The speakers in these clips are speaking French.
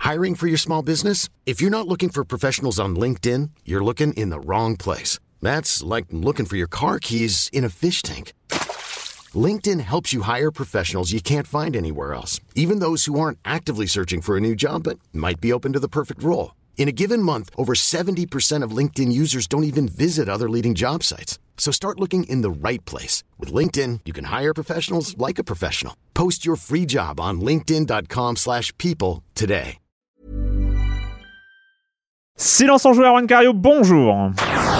Hiring for your small business? If you're not looking for professionals on LinkedIn, you're looking in the wrong place. That's like looking for your car keys in a fish tank. LinkedIn helps you hire professionals you can't find anywhere else, even those who aren't actively searching for a new job but might be open to the perfect role. In a given month, over 70% of LinkedIn users don't even visit other leading job sites. So start looking in the right place. With LinkedIn, you can hire professionals like a professional. Post your free job on linkedin.com/people today. Silence en joueur, Juan Cario, bonjour.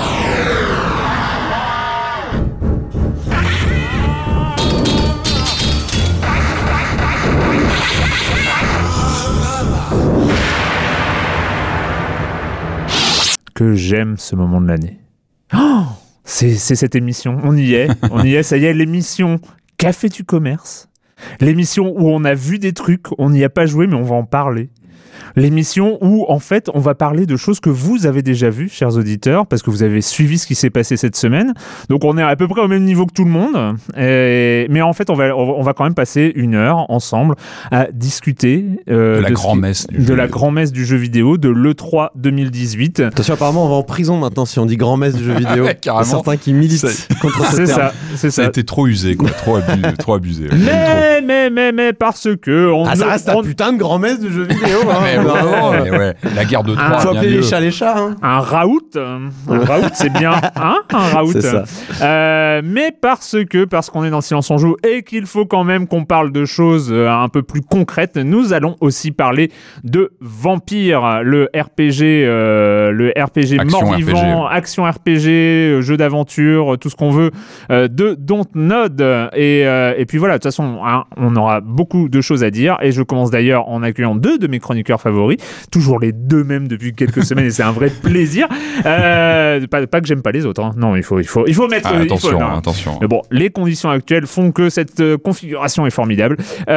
Que j'aime ce moment de l'année. Oh, c'est cette émission, on y est, ça y est, l'émission Café du Commerce, l'émission où on a vu des trucs, on n'y a pas joué mais on va en parler. L'émission où, en fait, on va parler de choses que vous avez déjà vues, chers auditeurs, parce que vous avez suivi ce qui s'est passé cette semaine. Donc, on est à peu près au même niveau que tout le monde. Mais en fait, on va quand même passer 1 heure ensemble à discuter de la grand-messe du jeu vidéo, de l'E3 2018. Attention, apparemment, on va en prison maintenant si on dit grand-messe du jeu vidéo. Ouais, carrément. Certains qui militent contre ce terme. C'est ça. Ça a été trop usé, quoi. Trop abusé. Mais parce que... ça reste un putain de grand-messe du jeu vidéo, hein. Mais ouais, la guerre de Troie. Faut appeler les chats, hein. Un raout, c'est bien, hein, un raout. C'est ça. Mais parce qu'on est dans Silence on joue et qu'il faut quand même qu'on parle de choses un peu plus concrètes, nous allons aussi parler de Vampire, le RPG mort-vivant, action RPG, jeu d'aventure, tout ce qu'on veut, de Dontnod. Et puis voilà, de toute façon, hein, on aura beaucoup de choses à dire. Et je commence d'ailleurs en accueillant 2 de mes chroniqueurs favoris, toujours les 2 mêmes depuis quelques semaines, et c'est un vrai plaisir. Pas que j'aime pas les autres, hein. Non, il faut mettre... Attention. Mais bon, les conditions actuelles font que cette configuration est formidable.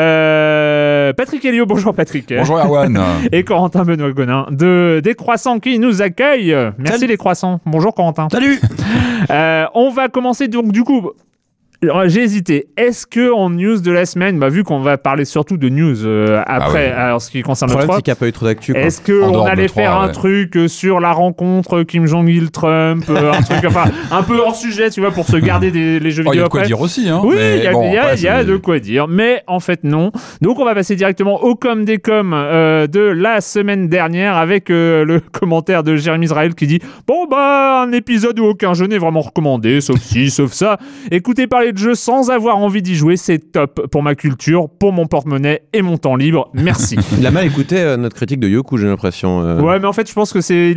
Patrick Helio, bonjour Patrick. Bonjour Erwan. Et Corentin Benoît-Gonin des Croissants qui nous accueillent. Merci. Salut les Croissants. Bonjour Corentin. Salut. On va commencer donc du coup... Alors, j'ai hésité. Est-ce que en news de la semaine, vu qu'on va parler surtout de news après, alors ce qui concerne le 3, c'est qu'il n'y a pas eu trop d'actu. Est-ce qu'on allait faire un truc sur la rencontre Kim Jong-il Trump, un truc un peu hors sujet, tu vois, pour se garder les jeux vidéo. Il y a de quoi dire aussi, hein. Oui, il y a de quoi dire, mais en fait non. Donc on va passer directement au com des coms de la semaine dernière avec le commentaire de Jérémy Israël qui dit un épisode où aucun jeu n'est vraiment recommandé, sauf ci, sauf ça. Écoutez parler de jeu sans avoir envie d'y jouer, c'est top pour ma culture, pour mon porte-monnaie et mon temps libre. Merci. Il a mal écouté notre critique de Yoku, j'ai l'impression. Ouais, mais en fait, je pense que il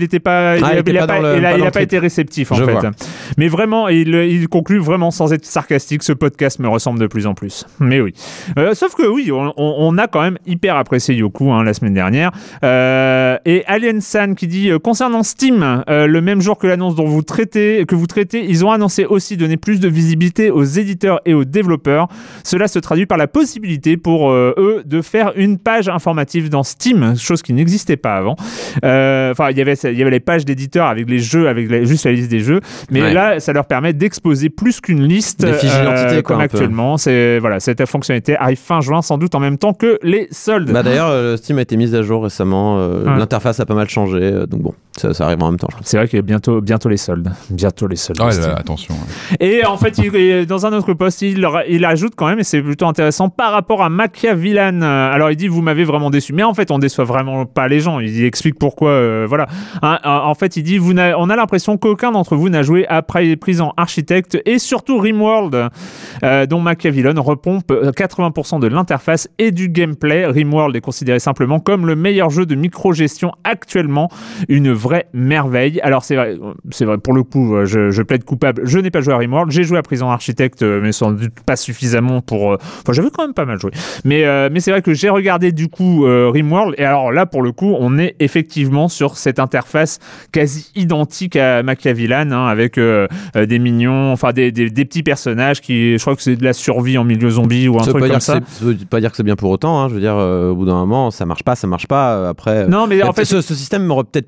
n'a pas été réceptif en fait. Mais vraiment, il conclut vraiment sans être sarcastique. Ce podcast me ressemble de plus en plus. Mais oui. Sauf que oui, on a quand même hyper apprécié Yoku la semaine dernière. Et Alien San qui dit concernant Steam, le même jour que l'annonce que vous traitez, ils ont annoncé aussi donner plus de visibilité aux éditeurs et aux développeurs. Cela se traduit par la possibilité pour eux de faire une page informative dans Steam, chose qui n'existait pas avant. Il y avait les pages d'éditeurs avec les jeux, juste la liste des jeux, mais là, ça leur permet d'exposer plus qu'une liste des fiches d'identité, comme actuellement. Cette fonctionnalité arrive fin juin, sans doute en même temps que les soldes. D'ailleurs, Steam a été mise à jour récemment. L'interface a pas mal changé, donc bon, ça arrive en même temps. Je crois. C'est vrai qu'il y a bientôt les soldes. Attention. Et en fait, dans un autre post, il ajoute quand même, et c'est plutôt intéressant, par rapport à Machiavellan. Alors il dit, vous m'avez vraiment déçu. Mais en fait, on déçoit vraiment pas les gens. Il explique pourquoi. Voilà. En fait, il dit, on a l'impression qu'aucun d'entre vous n'a joué à Prison Architect et surtout Rimworld, dont Machiavellan repompe 80% de l'interface et du gameplay. Rimworld est considéré simplement comme le meilleur jeu de micro-gestion actuellement. Une vraie merveille. Alors c'est vrai, pour le coup, je plaide coupable. Je n'ai pas joué à Rimworld. J'ai joué à Prison Architect, mais sans doute pas suffisamment pour... j'avais quand même pas mal joué. Mais c'est vrai que j'ai regardé du coup Rimworld, et alors là, pour le coup, on est effectivement sur cette interface quasi identique à Machiavellan, avec des mignons, des petits personnages qui... Je crois que c'est de la survie en milieu zombie ou un truc comme ça. Ça veut pas dire que c'est bien pour autant, hein. Je veux dire, au bout d'un moment, ça marche pas. Après, non, mais en fait... Ce système aurait peut-être pu être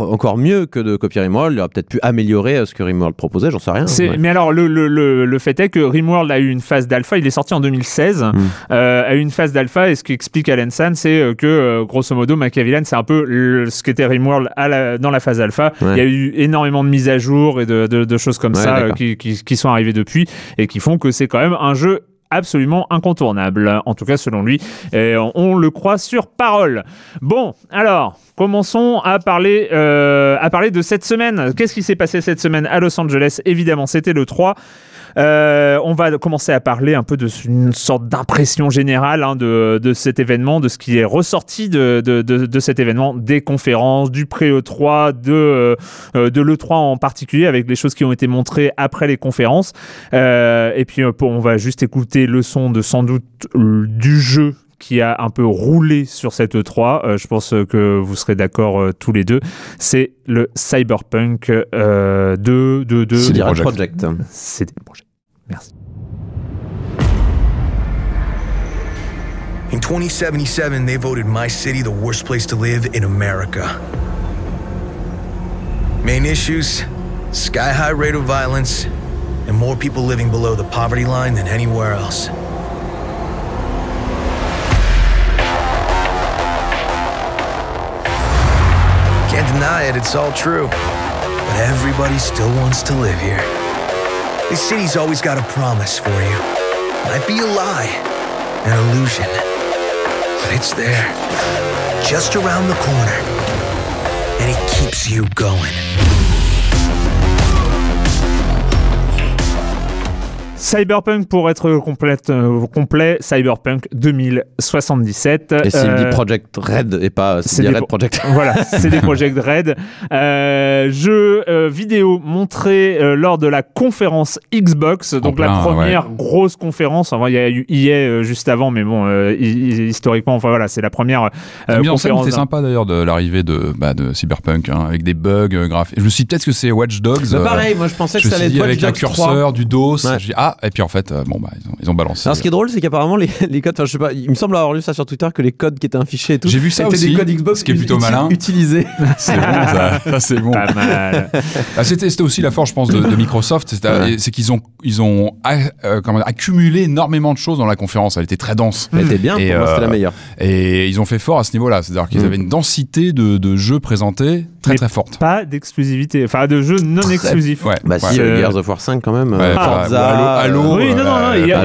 peut-être encore mieux que de copier Rimworld. Il aurait peut-être pu améliorer ce que Rimworld proposait, j'en sais rien. Mais alors, le fait est que Rimworld a eu une phase d'alpha, il est sorti en 2016, a eu une phase d'alpha, et ce qu'explique Alan Sand, c'est que, grosso modo, Machiavellian, c'est un peu ce qu'était Rimworld dans la phase alpha. Ouais. Il y a eu énormément de mises à jour et de choses comme ça qui sont arrivées depuis, et qui font que c'est quand même un jeu absolument incontournable, en tout cas selon lui, et on le croit sur parole. Bon, alors, commençons à parler de cette semaine. Qu'est-ce qui s'est passé cette semaine à Los Angeles ? Évidemment, c'était le 3. On va commencer à parler un peu d'une sorte d'impression générale de cet événement, de ce qui est ressorti de cet événement, des conférences, du pré-E3, de l'E3 en particulier, avec les choses qui ont été montrées après les conférences. Et puis on va juste écouter le son de sans doute du jeu qui a un peu roulé sur cette E3. Je pense que vous serez d'accord tous les deux. C'est le Cyberpunk de CD Projekt. CD Projekt. Merci. In 2077, they voted my city the worst place to live in America. Main issues, sky-high rate of violence, and more people living below the poverty line than anywhere else. Can't deny it, it's all true. But everybody still wants to live here. This city's always got a promise for you. Might be a lie, an illusion. But it's there, just around the corner. And it keeps you going. Cyberpunk, pour être complet, Cyberpunk 2077. Et CD Projekt Red et pas CD Red Projekt. Voilà, CD Projekt Red. Jeu vidéo montré lors de la conférence Xbox, donc la première grosse conférence. Enfin, il y a eu EA juste avant, mais bon, historiquement, enfin voilà, c'est la première conférence. C'était sympa d'ailleurs de l'arrivée de Cyberpunk, avec des bugs graphiques. Je me suis dit peut-être que c'est Watch Dogs. Pareil, moi je pensais que ça allait être Watch Dogs avec un curseur, du DOS. Ouais. Je dis et puis en fait, ils ont balancé. Alors ce qui est drôle, c'est qu'apparemment les codes, enfin je sais pas, il me semble avoir lu ça sur Twitter que les codes qui étaient affichés et tout, j'ai vu ça étaient aussi, des codes Xbox ce qui est plutôt malin. Utilisés. C'est bon, ça c'est bon. Pas mal. C'était aussi la force, je pense, de Microsoft, c'est qu'ils ont accumulé énormément de choses dans la conférence. Elle était très dense. Elle était bien, pour moi c'était la meilleure. Et ils ont fait fort à ce niveau-là, c'est-à-dire qu'ils avaient une densité de jeux présentés très forte. Pas d'exclusivité, enfin de jeux non exclusifs. Ouais. Bah si, Gears of War 5 quand même. Forza, Halo. Oui, non, il y en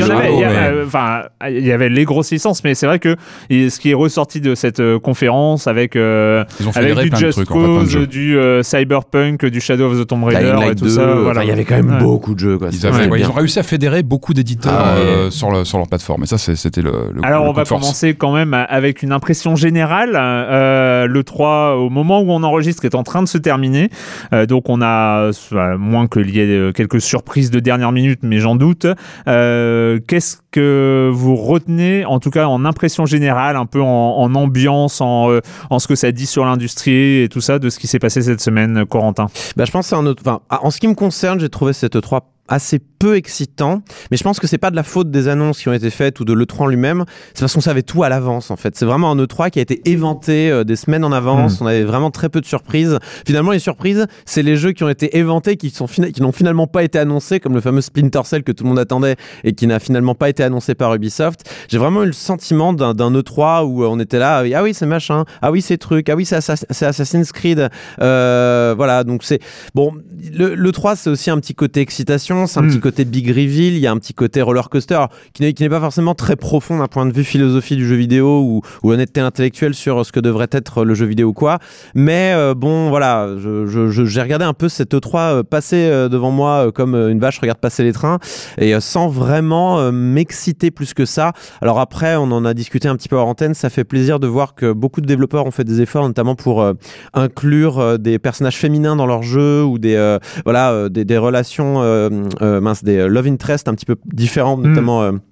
avait. Il y avait les grosses licences, mais c'est vrai que ce qui est ressorti de cette conférence avec du Just Cause, du Cyberpunk, du Shadow of the Tomb Raider et tout 2, ça. Voilà. Il y avait quand même beaucoup de jeux. Quoi. Ils ont réussi à fédérer beaucoup d'éditeurs sur leur plateforme. Et ça, c'était le Alors, le on va commencer quand même avec une impression générale. Le 3, au moment où on enregistre, est en train de se terminer. Donc, on a, moins qu'il y ait quelques surprises de dernière minute, mais j'en doute. Qu'est-ce que vous retenez, en tout cas en impression générale, un peu en ambiance, en ce que ça dit sur l'industrie et tout ça, de ce qui s'est passé cette semaine, Corentin? Je pense que en ce qui me concerne, j'ai trouvé cette E3 assez peu excitant, mais je pense que c'est pas de la faute des annonces qui ont été faites ou de l'E3 en lui-même, c'est parce qu'on savait tout à l'avance en fait. C'est vraiment un E3 qui a été éventé des semaines en avance, on avait vraiment très peu de surprises. Finalement les surprises, c'est les jeux qui ont été éventés, qui n'ont finalement pas été annoncés, comme le fameux Splinter Cell que tout le monde attendait et qui n'a finalement pas été annoncé par Ubisoft. J'ai vraiment eu le sentiment d'un E3 où on était là, ah oui c'est machin, ah oui c'est truc, ah oui c'est Assassin's Creed, voilà, donc c'est bon, l'E3 c'est aussi un petit côté excitation, c'est un petit côté big reveal, il y a un petit côté roller coaster qui n'est pas forcément très profond d'un point de vue philosophie du jeu vidéo ou honnêteté intellectuelle sur ce que devrait être le jeu vidéo ou quoi, mais bon voilà, j'ai regardé un peu cette E3 passer devant moi comme une vache regarde passer les trains et sans vraiment m'exciter plus que ça. Alors après on en a discuté un petit peu hors antenne, ça fait plaisir de voir que beaucoup de développeurs ont fait des efforts notamment pour inclure des personnages féminins dans leur jeu ou des relations des love interest un petit peu différentes, notamment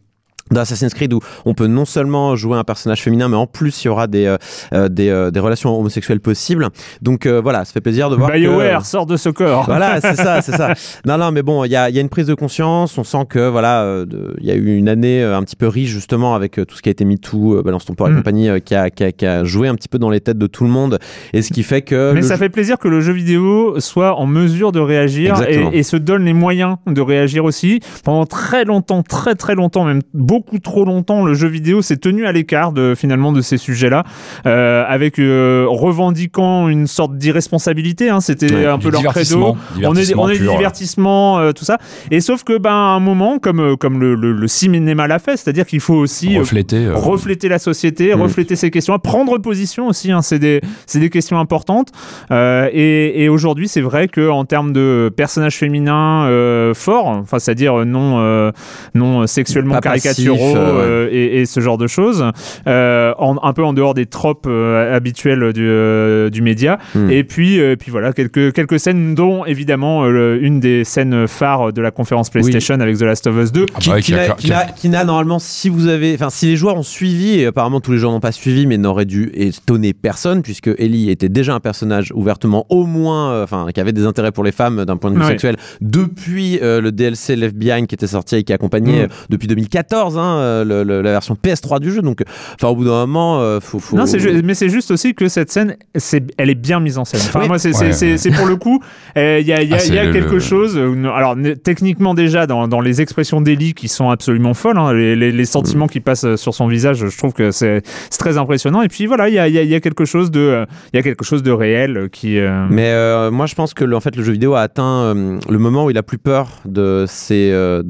d'Assassin's Creed où on peut non seulement jouer un personnage féminin mais en plus il y aura des relations homosexuelles possibles, donc voilà, ça fait plaisir de voir BioWare sort de ce corps. Voilà, c'est ça. Non mais bon, il y a une prise de conscience, on sent que voilà, il y a eu une année un petit peu riche justement avec tout ce qui a été MeToo, Balance ton port et compagnie, qui a joué un petit peu dans les têtes de tout le monde, et ce qui fait que mais ça fait plaisir que le jeu vidéo soit en mesure de réagir et se donne les moyens de réagir aussi. Pendant très longtemps, même beaucoup trop longtemps, le jeu vidéo s'est tenu à l'écart finalement de ces sujets-là, avec revendiquant une sorte d'irresponsabilité, c'était un peu leur credo. On est du divertissement, tout ça. Et sauf que à un moment, comme le cinéma l'a fait, c'est-à-dire qu'il faut aussi refléter la société, refléter ces questions, prendre position aussi. C'est des questions importantes. Et aujourd'hui, c'est vrai que en termes de personnages féminins forts, c'est-à-dire non sexuellement caricaturaux et ce genre de choses, un peu en dehors des tropes habituelles du média. Et puis voilà, quelques scènes, dont évidemment une des scènes phares de la conférence PlayStation avec The Last of Us 2, qui n'a normalement, si les joueurs ont suivi, et apparemment tous les joueurs n'ont pas suivi, mais n'aurait dû étonner personne, puisque Ellie était déjà un personnage ouvertement qui avait des intérêts pour les femmes d'un point de vue sexuel depuis le DLC Left Behind qui était sorti et qui accompagnait depuis 2014 la version PS3 du jeu. Donc au bout d'un moment, faut... Non, mais c'est juste aussi que cette scène, elle est bien mise en scène. Moi, c'est pour le coup, il y a quelque chose. Alors techniquement déjà dans les expressions d'Ellie qui sont absolument folles, les sentiments qui passent sur son visage, je trouve que c'est très impressionnant. Et puis voilà, il y a quelque chose de réel qui. Mais moi, je pense que le jeu vidéo a atteint le moment où il a plus peur de ces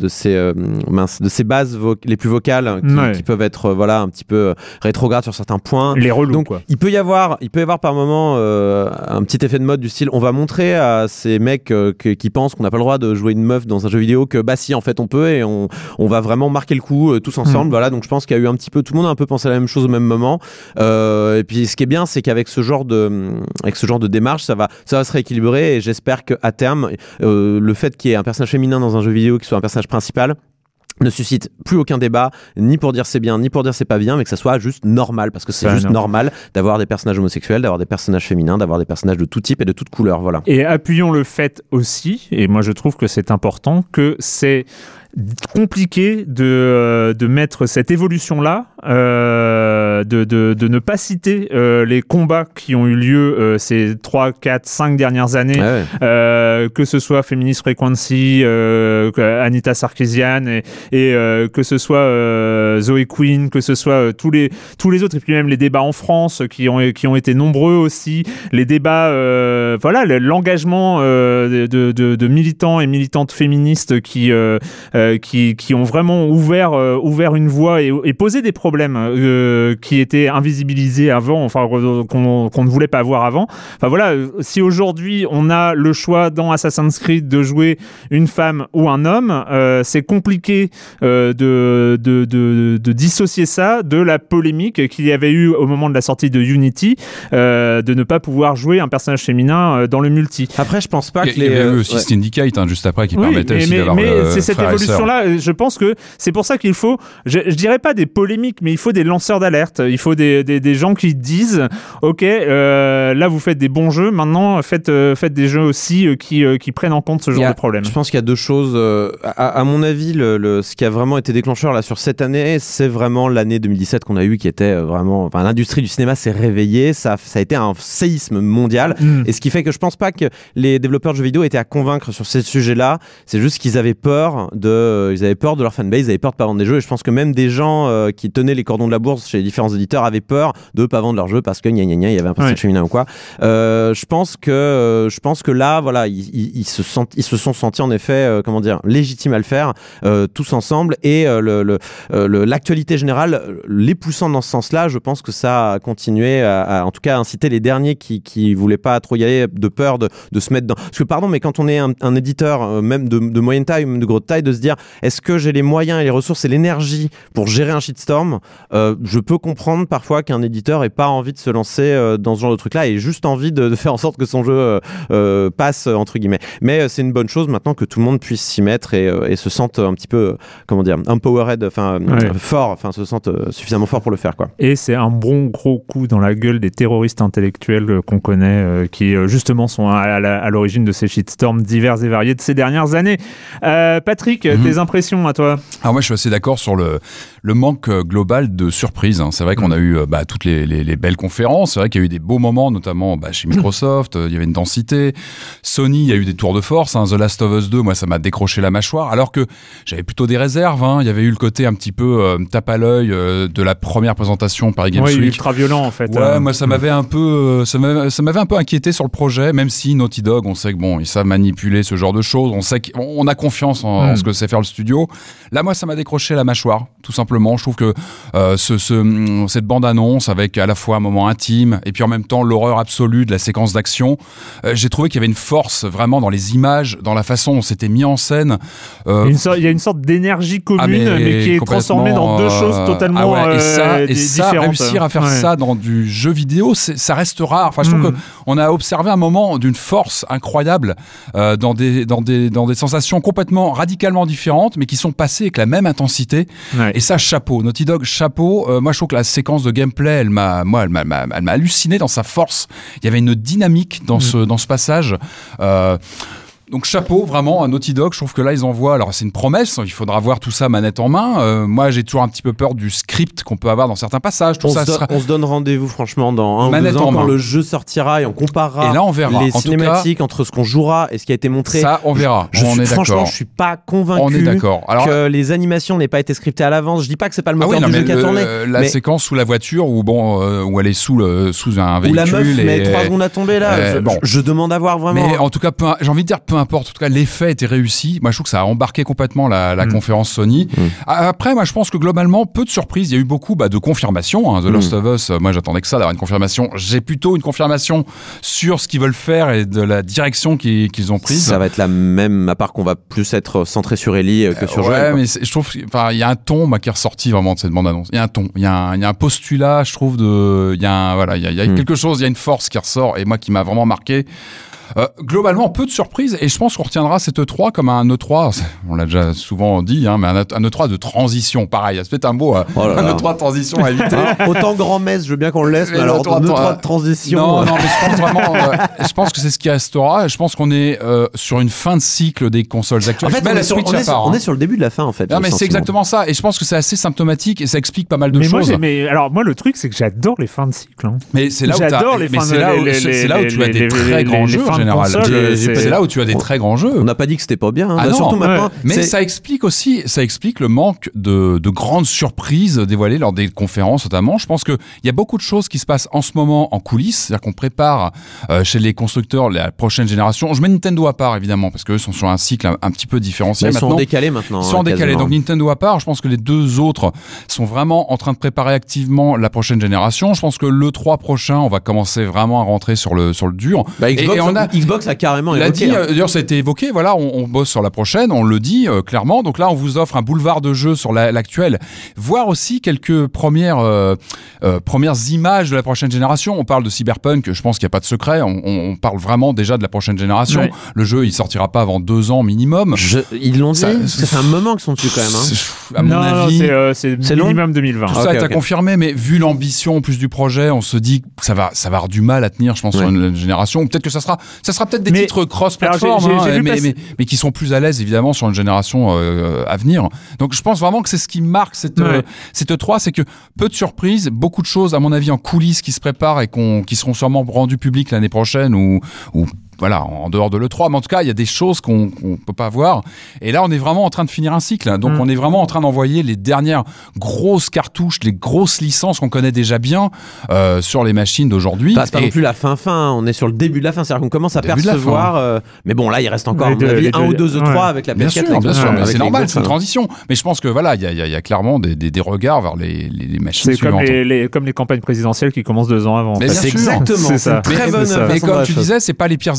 bases les plus vocales qui peuvent être un petit peu rétrogrades sur certains points. Les relous, donc quoi. Il peut y avoir par moment un petit effet de mode du style, on va montrer à ces mecs qui pensent qu'on n'a pas le droit de jouer une meuf dans un jeu vidéo que si, en fait on peut, et on va vraiment marquer le coup tous ensemble. Voilà, donc je pense qu'il y a eu un petit peu, tout le monde a un peu pensé à la même chose au même moment, et puis ce qui est bien, c'est qu'avec ce genre de démarche, ça va se rééquilibrer, et j'espère qu'à terme le fait qu'il y ait un personnage féminin dans un jeu vidéo qui soit un personnage principal ne suscite plus aucun débat, ni pour dire c'est bien, ni pour dire c'est pas bien, mais que ça soit juste normal, parce que c'est juste normal d'avoir des personnages homosexuels, d'avoir des personnages féminins, d'avoir des personnages de tout type et de toute couleur, voilà. Et appuyons le fait aussi, et moi je trouve que c'est important, que c'est compliqué de mettre cette évolution-là, de ne pas citer les combats qui ont eu lieu ces 3, 4, 5 dernières années, que ce soit Feminist Frequency, Anita Sarkeesian, et que ce soit Zoe Quinn, que ce soit tous les autres, et puis même les débats en France qui ont été nombreux aussi, les débats, l'engagement de militants et militantes féministes qui ont vraiment ouvert une voie et posé des problèmes qui étaient invisibilisés avant, qu'on ne voulait pas voir avant. Si aujourd'hui on a le choix dans Assassin's Creed de jouer une femme ou un homme, c'est compliqué de dissocier ça de la polémique qu'il y avait eu au moment de la sortie de Unity, de ne pas pouvoir jouer un personnage féminin dans le multi. Après, je pense pas que il y avait eu aussi Syndicate juste après qui permettait aussi d'avoir c'est cette évolution-là, je pense que c'est pour ça qu'il faut, je dirais pas des polémiques, mais il faut des lanceurs d'alerte, il faut des gens qui disent ok, là vous faites des bons jeux, maintenant faites des jeux aussi qui prennent en compte ce genre de problème. Je pense qu'il y a deux choses, à mon avis, ce qui a vraiment été déclencheur là sur cette année, c'est vraiment l'année 2017 qu'on a eu, qui était vraiment, l'industrie du cinéma s'est réveillée, ça a été un séisme mondial, et ce qui fait que je pense pas que les développeurs de jeux vidéo étaient à convaincre sur ces sujets-là, c'est juste qu'ils avaient peur de leur fanbase, ils avaient peur de pas vendre des jeux, et je pense que même des gens qui tenaient les cordons de la bourse chez les différents éditeurs avaient peur de pas vendre leurs jeux parce que il y avait un personnage féminin ou quoi. Je pense que là, voilà, ils se sont sentis en effet, légitimes à le faire tous ensemble, et l'actualité générale les poussant dans ce sens-là, je pense que ça a continué à en tout cas inciter les derniers qui voulaient pas trop y aller de peur de se mettre dans. Parce que pardon, mais quand on est un éditeur même de moyenne taille, même de grosse taille, de se dire est-ce que j'ai les moyens et les ressources et l'énergie pour gérer un shitstorm, je peux comprendre parfois qu'un éditeur ait pas envie de se lancer dans ce genre de truc-là et juste envie de faire en sorte que son jeu passe entre guillemets. Mais c'est une bonne chose maintenant que tout le monde puisse s'y mettre et se sente un petit peu, comment dire, empowered, fort, se sente suffisamment fort pour le faire, quoi. Et c'est un bon gros coup dans la gueule des terroristes intellectuels qu'on connaît, qui justement sont à l'origine de ces shitstorms divers et variés de ces dernières années. Patrick, tes impressions à toi? Alors moi je suis assez d'accord sur le manque global de surprises. C'est vrai qu'on a eu toutes les belles conférences, c'est vrai qu'il y a eu des beaux moments, notamment chez Microsoft, il y avait une densité. Sony, il y a eu des tours de force, The Last of Us 2, moi ça m'a décroché la mâchoire, alors que j'avais plutôt des réserves. Il y avait eu le côté un petit peu tape à l'œil de la première présentation Paris Games Week. Ultra violent en fait. Ouais, moi ça m'avait un peu inquiété sur le projet, même si Naughty Dog, on sait que ils savent manipuler ce genre de choses, on sait qu'on a confiance en ce que sait faire le studio. Là, moi ça m'a décroché la mâchoire, tout simplement. Je trouve que cette bande-annonce avec à la fois un moment intime et puis en même temps l'horreur absolue de la séquence d'action, j'ai trouvé qu'il y avait une force vraiment dans les images, dans la façon dont c'était mis en scène. Il y a une sorte d'énergie commune, mais qui est transformée dans deux choses totalement différentes. Réussir à faire ça dans du jeu vidéo, ça reste rare. Enfin, je trouve qu'on a observé un moment d'une force incroyable dans des sensations complètement radicalement différentes, mais qui sont passées avec la même intensité. Ouais. Et ça, chapeau. Naughty Dog, chapeau. Moi, je trouve que la séquence de gameplay, elle m'a halluciné dans sa force. Il y avait une dynamique dans ce passage. Donc chapeau vraiment à Naughty Dog, je trouve que là ils envoient, alors c'est une promesse, il faudra voir tout ça manette en main. Moi j'ai toujours un petit peu peur du script qu'on peut avoir dans certains passages. On se donne rendez-vous franchement dans 1 ou 2 ans quand le jeu sortira et on comparera, et là, on verra. Les cinématiques entre ce qu'on jouera et ce qui a été montré. Ça on verra, franchement je suis pas convaincu que les animations n'aient pas été scriptées à l'avance. Je dis pas que c'est pas le moteur du jeu qui a tourné. La séquence sous la voiture où elle est sous un véhicule. Où la meuf met 3 secondes à tomber là, je demande à voir vraiment. Mais en tout cas j'ai envie de dire peu importe, en tout cas l'effet était réussi. Moi je trouve que ça a embarqué complètement la conférence Sony. Après moi je pense que globalement peu de surprises, il y a eu beaucoup de confirmations. The Last of Us, moi j'attendais que ça, d'avoir une confirmation. J'ai plutôt une confirmation sur ce qu'ils veulent faire et de la direction qu'ils ont prise. Ça va être la même, à part qu'on va plus être centré sur Ellie que sur Joel. Ouais, mais je trouve il y a un ton qui est ressorti vraiment de cette bande-annonce. Il y a un ton, il y a un postulat, je trouve, il y a quelque chose, il y a une force qui ressort et moi qui m'a vraiment marqué. Globalement, peu de surprises, et je pense qu'on retiendra cette E3 comme un E3, on l'a déjà souvent dit, mais un E3 de transition, pareil, c'est peut-être un mot, un E3 de transition à éviter. Autant grand-messe, je veux bien qu'on le laisse, mais alors un E3 de transition... Non, mais je pense vraiment, je pense que c'est ce qui restera, je pense qu'on est sur une fin de cycle des consoles actuelles. En fait, on est sur le début de la fin, en fait. Non, mais c'est exactement ça, et je pense que c'est assez symptomatique, et ça explique pas mal de choses. Moi, le truc, c'est que j'adore les fins de cycle. Mais c'est là où tu as des très grands jeux, en général. C'est là où tu as des très grands jeux. On n'a pas dit que c'était pas bien. Surtout maintenant. Mais ça explique le manque de grandes surprises dévoilées lors des conférences, notamment. Je pense qu'il y a beaucoup de choses qui se passent en ce moment en coulisses. C'est-à-dire qu'on prépare chez les constructeurs la prochaine génération. Je mets Nintendo à part, évidemment, parce qu'eux sont sur un cycle un petit peu différencié. Ils sont en décalé maintenant. Ils sont en décalé. Donc Nintendo à part, je pense que les deux autres sont vraiment en train de préparer activement la prochaine génération. Je pense que le 3 prochain, on va commencer vraiment à rentrer sur le dur. Xbox a carrément évoqué. D'ailleurs, ça a été évoqué. Voilà, on bosse sur la prochaine, on le dit clairement. Donc là, on vous offre un boulevard de jeux sur l'actuel, voire aussi quelques premières images de la prochaine génération. On parle de Cyberpunk, je pense qu'il n'y a pas de secret. On parle vraiment déjà de la prochaine génération. Ouais. Le jeu, il sortira pas avant 2 ans minimum. Ils l'ont dit. Ça fait un moment qu'ils sont dessus quand même. À mon avis, c'est minimum 2020. Tout ça est à confirmer, mais vu l'ambition en plus du projet, on se dit que ça va avoir du mal à tenir, je pense, sur une génération. Peut-être que ça sera peut-être des titres cross-platform, mais qui sont plus à l'aise évidemment sur une génération à venir. Donc je pense vraiment que c'est ce qui marque cette E3, c'est que peu de surprises, beaucoup de choses à mon avis en coulisses qui se préparent et qui seront sûrement rendues publiques l'année prochaine ou voilà, en dehors de l'E3, mais en tout cas, il y a des choses qu'on peut pas voir. Et là, on est vraiment en train de finir un cycle. Donc, on est vraiment en train d'envoyer les dernières grosses cartouches, les grosses licences qu'on connaît déjà bien sur les machines d'aujourd'hui. C'est pas non plus la fin. On est sur le début de la fin. C'est-à-dire qu'on commence à percevoir. Mais bon, là, il reste encore, à mon avis, 1 ou 2 E3 avec la PS4. Bien sûr, mais c'est normal, c'est une transition. Mais je pense que voilà, il y a clairement des regards vers les machines suivantes. Comme les campagnes présidentielles qui commencent 2 ans avant. Mais c'est exactement. C'est ça. Très bonne. Et comme tu disais, c'est pas les pires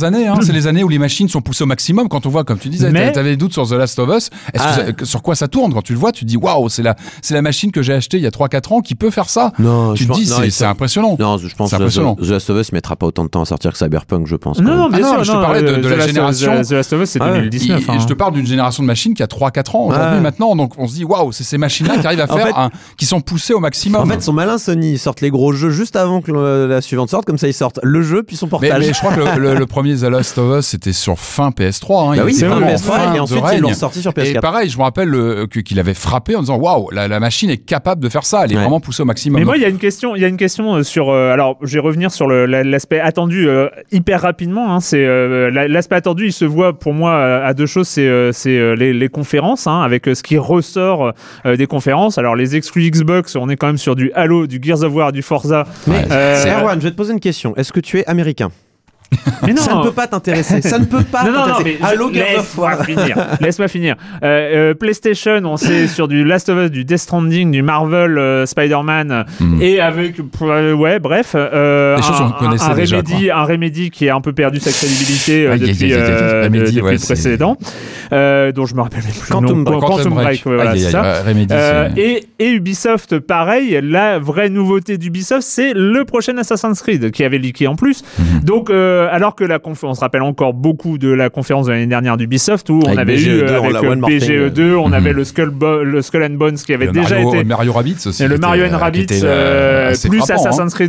années, c'est les années où les machines sont poussées au maximum. Quand on voit, comme tu disais, t'avais des doutes sur The Last of Us, sur quoi ça tourne? Quand tu le vois, tu te dis waouh, c'est la machine que j'ai achetée il y a 3-4 ans qui peut faire ça. Non, tu te dis c'est impressionnant. Non, je pense que The Last of Us mettra pas autant de temps à sortir que Cyberpunk, je pense. Non, bien sûr. Je te parlais de la génération. The Last of Us, c'est 2019. Et je te parle d'une génération de machines qui a 3-4 ans aujourd'hui maintenant. Donc on se dit waouh, c'est ces machines-là qui arrivent à faire qui sont poussées au maximum. En fait, ils sont malins, Sony. Ils sortent les gros jeux juste avant que la suivante sorte. Comme ça, ils sortent le jeu puis son portage. Mais je crois que le premier The Last of Us c'était sur fin PS3. Oui, c'est vraiment PS3 et ensuite ils l'ont sorti sur PS4. Et pareil, je me rappelle qu'il avait frappé en disant waouh, la machine est capable de faire ça. Elle est vraiment poussée au maximum. Mais moi, il y a une question sur. Alors, je vais revenir sur l'aspect attendu hyper rapidement. C'est l'aspect attendu. Il se voit pour moi à deux choses. C'est les conférences, avec ce qui ressort des conférences. Alors, les exclus Xbox, on est quand même sur du Halo, du Gears of War, du Forza. Mais Erwan, je vais te poser une question. Est-ce que tu es américain? Mais non. Ça ne peut pas t'intéresser. Ça ne peut pas t'intéresser. Halo, laisse-moi finir. PlayStation, on sait sur du Last of Us, du Death Stranding, du Marvel, Spider-Man, et avec bref, un Remedy qui a un peu perdu sa crédibilité depuis le précédent, dont je me rappelle même plus. Quantum Break. Voilà, c'est ça. Et Ubisoft, pareil. La vraie nouveauté d'Ubisoft, c'est le prochain Assassin's Creed qui avait leaké en plus. Donc alors que on se rappelle encore beaucoup de la conférence de l'année dernière d'Ubisoft où on avait eu avec BGE2, on avait le Skull and Bones qui avait déjà été Mario Rabbids aussi. Et le Mario and Rabbids plus Assassin's Creed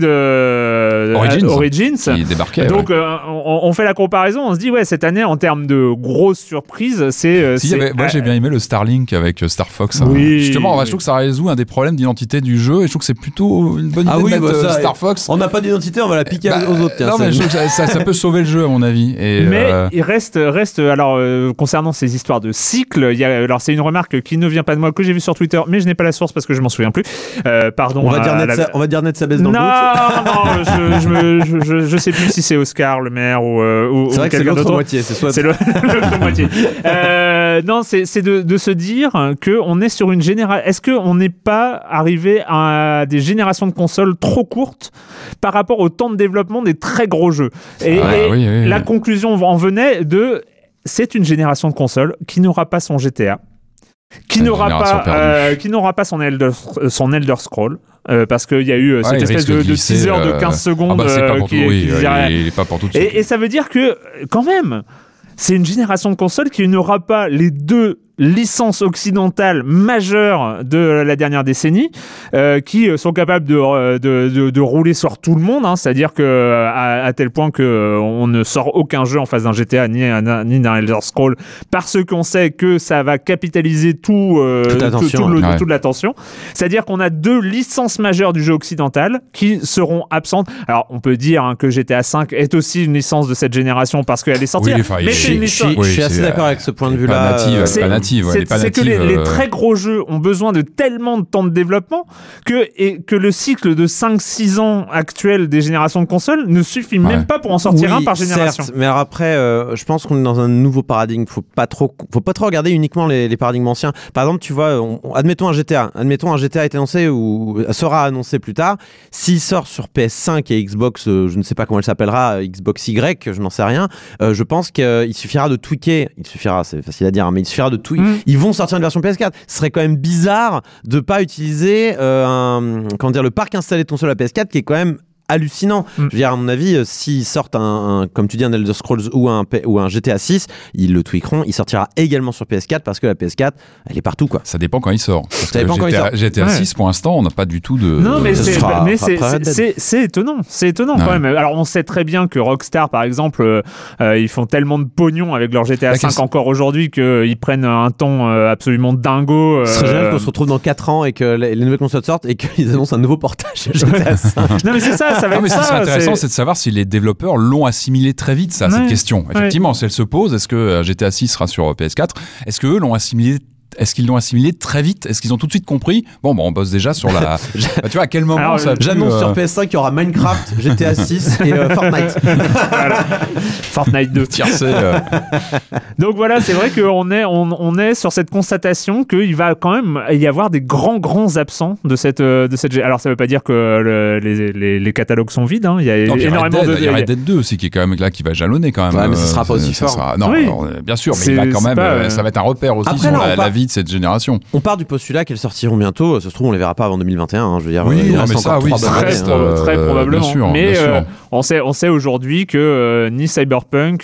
Origins qui débarquait. Donc on fait la comparaison, on se dit cette année en termes de grosses surprises, moi j'ai bien aimé le Starlink avec Star Fox. Oui. Justement, je trouve que ça résout un des problèmes d'identité du jeu et je trouve que c'est plutôt une bonne idée de mettre Star Fox. On n'a pas d'identité, on va la piquer aux autres. Non, mais je trouve que ça peut sauver le jeu à mon avis. Mais il reste alors concernant ces histoires de cycles, alors c'est une remarque qui ne vient pas de moi, que j'ai vue sur Twitter, mais je n'ai pas la source parce que je m'en souviens plus. Pardon. On va dire net ça baisse dans le doute. Non, je sais plus si c'est Oscar le maire ou c'est vrai que c'est l'autre moitié, c'est l'autre moitié. Non, c'est de se dire que on est sur une génération. Est-ce que on n'est pas arrivé à des générations de consoles trop courtes par rapport au temps de développement des très gros jeux? Et la conclusion en venait de c'est une génération de consoles qui n'aura pas son GTA, qui n'aura pas son Elder Scroll. Parce qu'il y a eu cette espèce de teaser de 15 secondes il est pas pour tout de suite. Et ça veut dire que quand même c'est une génération de consoles qui n'aura pas les deux licences occidentales majeures de la dernière décennie qui sont capables de rouler sur tout le monde, c'est-à-dire que à tel point que on ne sort aucun jeu en face d'un GTA ni d'un Elder Scroll parce qu'on sait que ça va capitaliser toute l'attention. C'est-à-dire qu'on a deux licences majeures du jeu occidental qui seront absentes. Alors on peut dire que GTA 5 est aussi une licence de cette génération parce qu'elle est sortie. Mais je suis assez d'accord avec ce point de vue-là. C'est que les très gros jeux ont besoin de tellement de temps de développement que le cycle de 5-6 ans actuel des générations de consoles ne suffit même pas pour en sortir un par génération. Certes, mais alors après, je pense qu'on est dans un nouveau paradigme. Faut pas trop regarder uniquement les paradigmes anciens. Par exemple, tu vois, admettons un GTA est annoncé ou sera annoncé plus tard. S'il sort sur PS5 et Xbox, je ne sais pas comment elle s'appellera, Xbox Y, je n'en sais rien. Je pense qu'il suffira de tweaker. C'est facile à dire, mais il suffira de tweaker. Ils vont sortir une version PS4. Ce serait quand même bizarre de pas utiliser le parc installé de console à PS4 qui est quand même hallucinant. Je veux dire, à mon avis, s'ils sortent comme tu dis, un Elder Scrolls ou un GTA 6, ils le tweakeront. Il sortira également sur PS4 parce que la PS4, elle est partout, quoi. Ça dépend quand il sort. GTA 6, pour l'instant, on n'a pas du tout de. Non, mais c'est étonnant. C'est étonnant quand même. Alors, on sait très bien que Rockstar, par exemple, ils font tellement de pognon avec leur GTA 5 encore aujourd'hui qu'ils prennent un temps absolument dingo. Ce serait génial qu'on se retrouve dans 4 ans et que les nouvelles consoles sortent et qu'ils annoncent un nouveau portage GTA 5. Non, mais c'est ça. Ça va être ce qui serait intéressant, c'est de savoir si les développeurs l'ont assimilé très vite, cette question. Effectivement, si elle se pose, est-ce que GTA 6 sera sur PS4 ? Est-ce qu'eux l'ont assimilé Est-ce qu'ils l'ont assimilé très vite? Est-ce qu'ils ont tout de suite compris? Bon, on bosse déjà sur la. Bah, tu vois, à quel moment alors, ça j'annonce sur PS5 qu'il y aura Minecraft, GTA 6 et Fortnite. Voilà. Fortnite 2. Tiercé. Donc voilà, c'est vrai qu'on est, on est sur cette constatation qu'il va quand même y avoir des grands absents de cette. Alors ça veut pas dire que les catalogues sont vides. Hein. Il y a énormément de. Il y a Red Dead 2 aussi qui est quand même là qui va jalonner quand même. Ouais, mais ça sera pas aussi fort. Non, oui. alors, bien sûr, mais il va quand même. Ça va être un repère aussi après, sur la vie de cette génération. On part du postulat qu'elles sortiront bientôt. Ça se trouve, on les verra pas avant 2021. Hein, je veux dire. Oui, il non, reste mais ça, oui, encore très probablement. Bien sûr, mais bien sûr. on sait aujourd'hui que ni Cyberpunk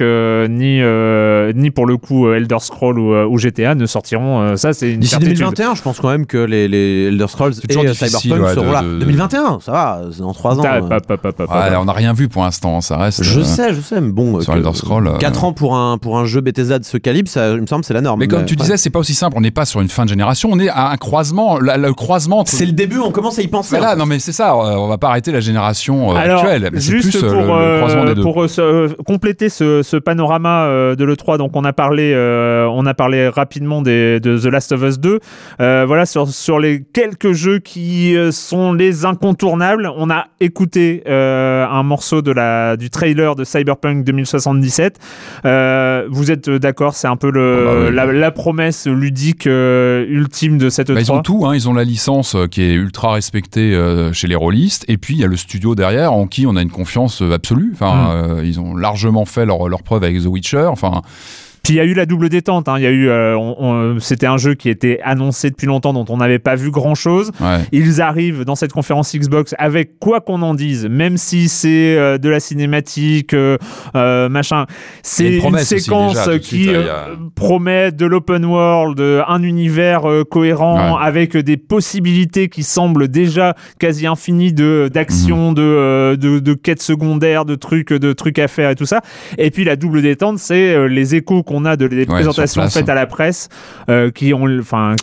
ni pour le coup Elder Scrolls ou GTA ne sortiront. Ça, c'est une d'ici certitude. 2021, je pense quand même que les Elder Scrolls et Cyberpunk seront là. 2021, ça va, dans 3 ans. On n'a rien vu pour l'instant, ça reste. Je sais, mais bon. Sur Elder Scrolls. 4 ans pour un jeu Bethesda de ce calibre, ça, il me semble, c'est la norme. Mais comme tu disais, c'est pas aussi simple. On n'est pas sur une fin de génération, on est à un croisement. Le croisement. C'est le début, on commence à y penser. Voilà, non mais c'est ça. On va pas arrêter la génération actuelle. Mais juste c'est plus pour, le croisement des deux. Pour compléter ce panorama de l'E3, donc on a parlé rapidement de The Last of Us 2. Voilà, sur les quelques jeux qui sont les incontournables, on a écouté un morceau du trailer de Cyberpunk 2077. Vous êtes d'accord, c'est un peu la promesse ludique ultime de cette E3. Ils ont tout, hein, ils ont la licence qui est ultra respectée chez les rôlistes, et puis il y a le studio derrière en qui on a une confiance absolue. Enfin, ils ont largement fait leur preuve avec The Witcher. Enfin. Puis il y a eu la double détente. Hein. Il y a eu, c'était un jeu qui était annoncé depuis longtemps, dont on n'avait pas vu grand-chose. Ouais. Ils arrivent dans cette conférence Xbox avec quoi qu'on en dise, même si c'est de la cinématique, machin. C'est une séquence qui promet de l'open world, un univers cohérent, avec des possibilités qui semblent déjà quasi infinies d'action, de quêtes secondaires, de trucs à faire et tout ça. Et puis la double détente, c'est les échos qu'on a des présentations faites à la presse qui ont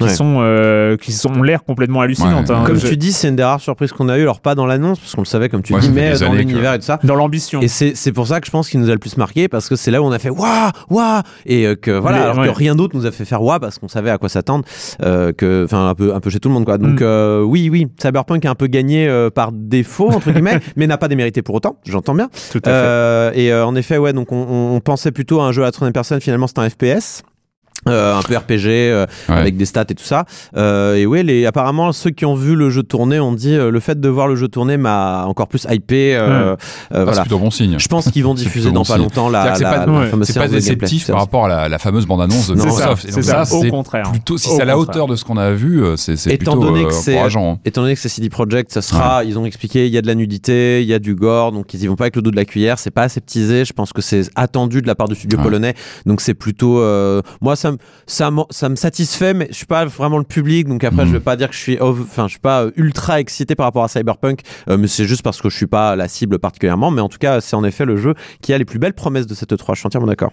l'air complètement hallucinantes. Hein. Comme tu dis, c'est une des rares surprises qu'on a eues, alors pas dans l'annonce parce qu'on le savait comme tu dis, mais dans l'univers et tout ça, dans l'ambition. Et c'est pour ça que je pense qu'il nous a le plus marqué, parce que c'est là où on a fait waouh et que voilà, alors que rien d'autre nous a fait faire waouh parce qu'on savait à quoi s'attendre, un peu chez tout le monde quoi. Donc oui, Cyberpunk a un peu gagné par défaut entre guillemets, mais n'a pas démérité pour autant. J'entends bien. Tout à fait. Et en effet, donc on pensait plutôt à un jeu à la troisième personne. Finalement, c'est un FPS. Un peu RPG avec des stats et tout ça. Et apparemment, ceux qui ont vu le jeu tourner ont dit le fait de voir le jeu tourner m'a encore plus hypé. Voilà. C'est plutôt bon signe. Je pense qu'ils vont diffuser dans pas longtemps la fameuse c'est pas déceptif par rapport à la fameuse bande-annonce de Microsoft. C'est ça, au contraire. Plutôt, si c'est à la hauteur de ce qu'on a vu, c'est plutôt encourageant. Étant donné que c'est CD Projekt, ça sera, ils ont expliqué, il y a de la nudité, il y a du gore, donc ils y vont pas avec le dos de la cuillère, c'est pas aseptisé. Je pense que c'est attendu de la part du studio polonais, donc c'est plutôt moi ça me satisfait, mais je suis pas vraiment le public, donc après je vais pas dire que je suis pas ultra excité par rapport à Cyberpunk, mais c'est juste parce que je suis pas la cible particulièrement, mais en tout cas c'est en effet le jeu qui a les plus belles promesses de cette E3, je suis entièrement d'accord.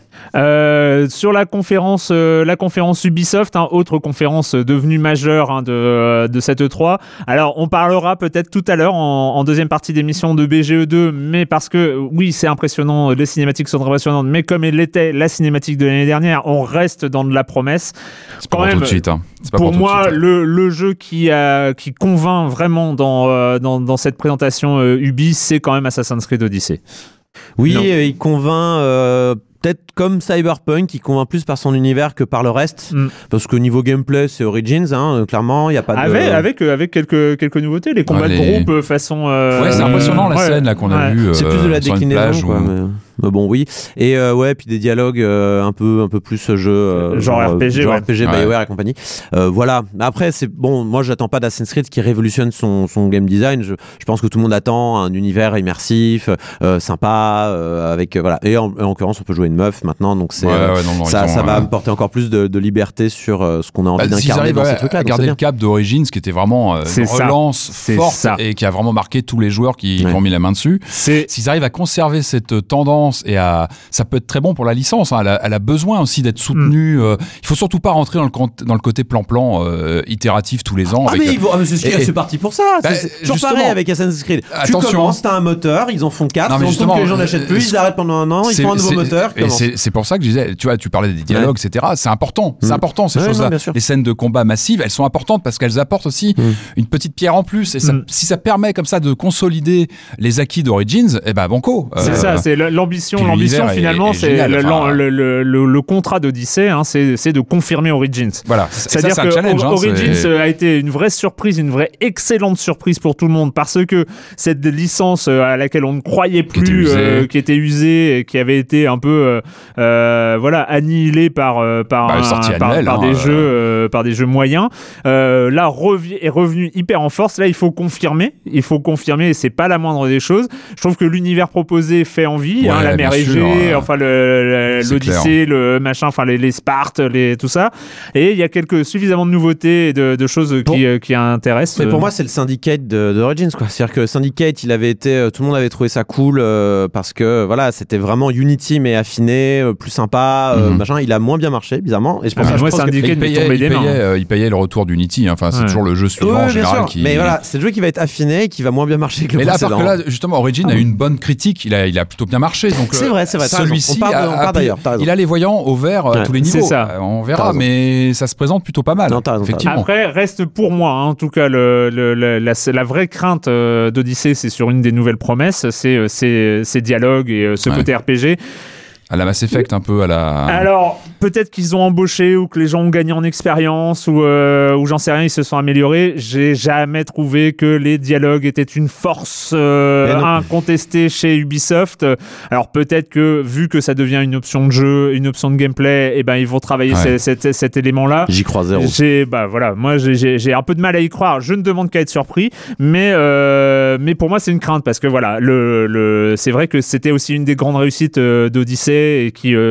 Sur la conférence Ubisoft, autre conférence devenue majeure de cette E3, alors on parlera peut-être tout à l'heure en deuxième partie d'émission de BGE2, mais parce que oui c'est impressionnant, les cinématiques sont impressionnantes, mais comme elle l'était la cinématique de l'année dernière, on reste dans de la promesse. C'est pas pour tout de suite. Pour moi, le jeu qui convainc vraiment dans cette présentation Ubi, c'est quand même Assassin's Creed Odyssey. Oui, il convainc peut-être comme Cyberpunk, qui convainc plus par son univers que par le reste, parce que niveau gameplay, c'est Origins, clairement, il y a pas de... Avec quelques nouveautés, les combats de groupe façon... c'est impressionnant la scène là qu'on a vue. C'est plus de la déclinaison, mais bon, oui. Et puis des dialogues un peu plus jeu genre RPG, RPG, BioWare et compagnie. Voilà. Après, c'est bon. Moi, j'attends pas d'Assassin's Creed qui révolutionne son game design. Je pense que tout le monde attend un univers immersif, sympa, avec voilà. Et en l'occurrence, on peut jouer une meuf maintenant, donc c'est ça va me porter encore plus de liberté sur ce qu'on a envie d'incarner dans ces trucs-là. Garder le cap d'Origins, qui était vraiment une relance forte et qui a vraiment marqué tous les joueurs qui ont mis la main dessus. S'ils arrivent à conserver cette tendance licence et ça peut être très bon pour la licence. Hein. Elle a besoin aussi d'être soutenue. Il faut surtout pas rentrer dans le côté plan-plan itératif tous les ans. C'est parti pour ça. C'est toujours pareil avec Assassin's Creed. Attention. Tu commences, t'as un moteur, ils en font 4, ils se rendent compte que les gens n'achètent plus, ils arrêtent pendant un an, ils font un nouveau moteur. Et c'est pour ça que je disais, tu vois, tu parlais des dialogues, etc. C'est important. C'est important ces choses-là. Les scènes de combat massives, elles sont importantes parce qu'elles apportent aussi une petite pierre en plus. Et si ça permet comme ça de consolider les acquis d'Origins, eh ben banco. C'est ça, c'est l'ambition. L'ambition finalement, c'est le contrat d'Odyssey, hein, c'est de confirmer Origins. Voilà. C'est-à-dire que Origins a été une vraie surprise, une vraie excellente surprise pour tout le monde parce que cette licence à laquelle on ne croyait plus, qui était usée, qui avait été un peu annihilée par des jeux moyens, là est revenu hyper en force. Là il faut confirmer et c'est pas la moindre des choses. Je trouve que l'univers proposé fait envie, la mer Égée, l'Odyssée, le machin, les Spartes, tout ça, et il y a suffisamment de nouveautés et de choses qui intéressent. Mais pour moi c'est le Syndicate d'Origins, quoi. C'est-à-dire que Syndicate, il avait été, tout le monde avait trouvé ça cool parce que voilà, c'était vraiment Unity mais affiné, plus sympa, machin. Il a moins bien marché bizarrement. Et je pense il payait le retour d'Unity. Enfin, c'est toujours le jeu suivant en général qui. Mais voilà, c'est le jeu qui va être affiné et qui va moins bien marcher que le précédent. Mais là, justement, Origin a eu une bonne critique. Il a plutôt bien marché. Donc c'est vrai. Celui-ci, on part d'ailleurs. Il a les voyants au vert à tous les niveaux. C'est ça. On verra, mais ça se présente plutôt pas mal. Non, effectivement. Après, reste pour moi, en tout cas, la vraie crainte d'Odyssey, c'est sur une des nouvelles promesses, c'est ces dialogues et ce côté RPG. À la Mass Effect, un peu à la... Alors, peut-être qu'ils ont embauché ou que les gens ont gagné en expérience ou j'en sais rien, ils se sont améliorés. J'ai jamais trouvé que les dialogues étaient une force incontestée chez Ubisoft. Alors, peut-être que, vu que ça devient une option de jeu, une option de gameplay, ils vont travailler cet élément-là. J'y crois zéro. Moi, j'ai un peu de mal à y croire. Je ne demande qu'à être surpris. Mais pour moi, c'est une crainte parce que voilà, c'est vrai que c'était aussi une des grandes réussites d'Odyssey et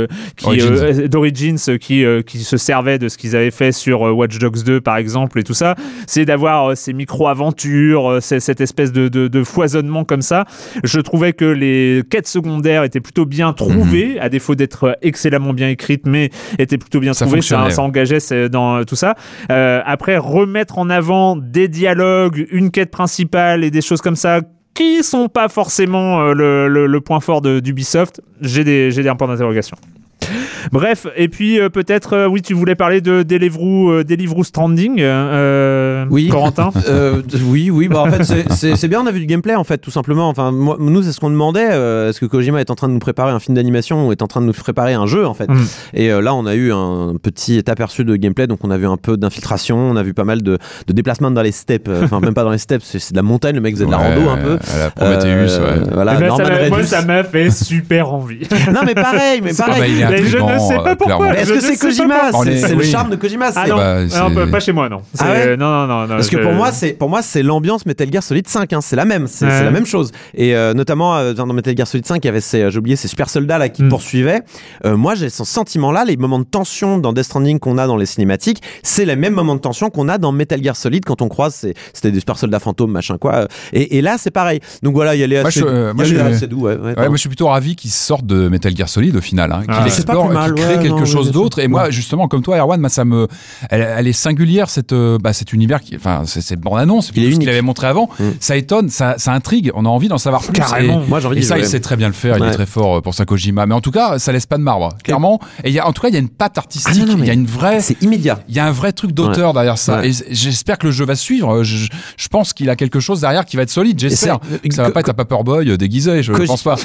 d'Origins qui se servait de ce qu'ils avaient fait sur Watch Dogs 2 par exemple et tout ça, c'est d'avoir ces micro-aventures, cette espèce de foisonnement comme ça. Je trouvais que les quêtes secondaires étaient plutôt bien trouvées, à défaut d'être excellemment bien écrites, mais étaient plutôt bien trouvées, ça engageait dans tout ça. Après, remettre en avant des dialogues, une quête principale et des choses comme ça qui sont pas forcément le point fort d'Ubisoft, j'ai un point d'interrogation. Bref, et puis peut-être, tu voulais parler de Deliveroo Stranding, oui. Corentin. Oui, en fait c'est bien, on a vu du gameplay en fait, tout simplement. Enfin, nous c'est ce qu'on demandait. Est-ce que Kojima est en train de nous préparer un film d'animation ou est en train de nous préparer un jeu en fait? Et là on a eu un petit aperçu de gameplay, donc on a vu un peu d'infiltration, on a vu pas mal de déplacements dans les steppes, enfin même pas dans les steppes, c'est de la montagne, le mec faisait de la rando un peu. La Prometheus, voilà, moi ça m'a fait super envie. Non mais pareil. Je ne sais pas pourquoi. Est-ce que c'est Kojima? C'est le charme de Kojima. Non, pas chez moi, non. Non. Parce que pour moi, c'est l'ambiance Metal Gear Solid 5. Hein. C'est la même. C'est la même chose. Et notamment dans Metal Gear Solid 5, il y avait j'ai oublié ces super soldats là qui poursuivaient. Moi, j'ai ce sentiment-là. Les moments de tension dans Death Stranding qu'on a dans les cinématiques, c'est les mêmes moments de tension qu'on a dans Metal Gear Solid quand on croise. C'était des super soldats fantômes, machin quoi. Et là, c'est pareil. Donc voilà, il y a assez doux. Moi, je suis plutôt ravi qu'ils sortent de Metal Gear Solid au final. Qu'il explore, qu'il crée quelque chose d'autre. Et moi, justement, comme toi, Erwan, elle est singulière cet univers cette bande-annonce, ce qu'il avait montré avant. Ça étonne, ça intrigue. On a envie d'en savoir plus. Carrément. Moi, j'ai envie. Et ça, il sait très bien le faire. Il est très fort pour sa Kojima. Mais en tout cas, ça laisse pas de marbre, clairement. Et en tout cas, il y a une patte artistique. Il y a une vraie. C'est immédiat. Il y a un vrai truc d'auteur derrière ça. Et j'espère que le jeu va suivre. Je pense qu'il a quelque chose derrière qui va être solide. J'espère. Ça va pas être un Paperboy déguisé. Je pense pas.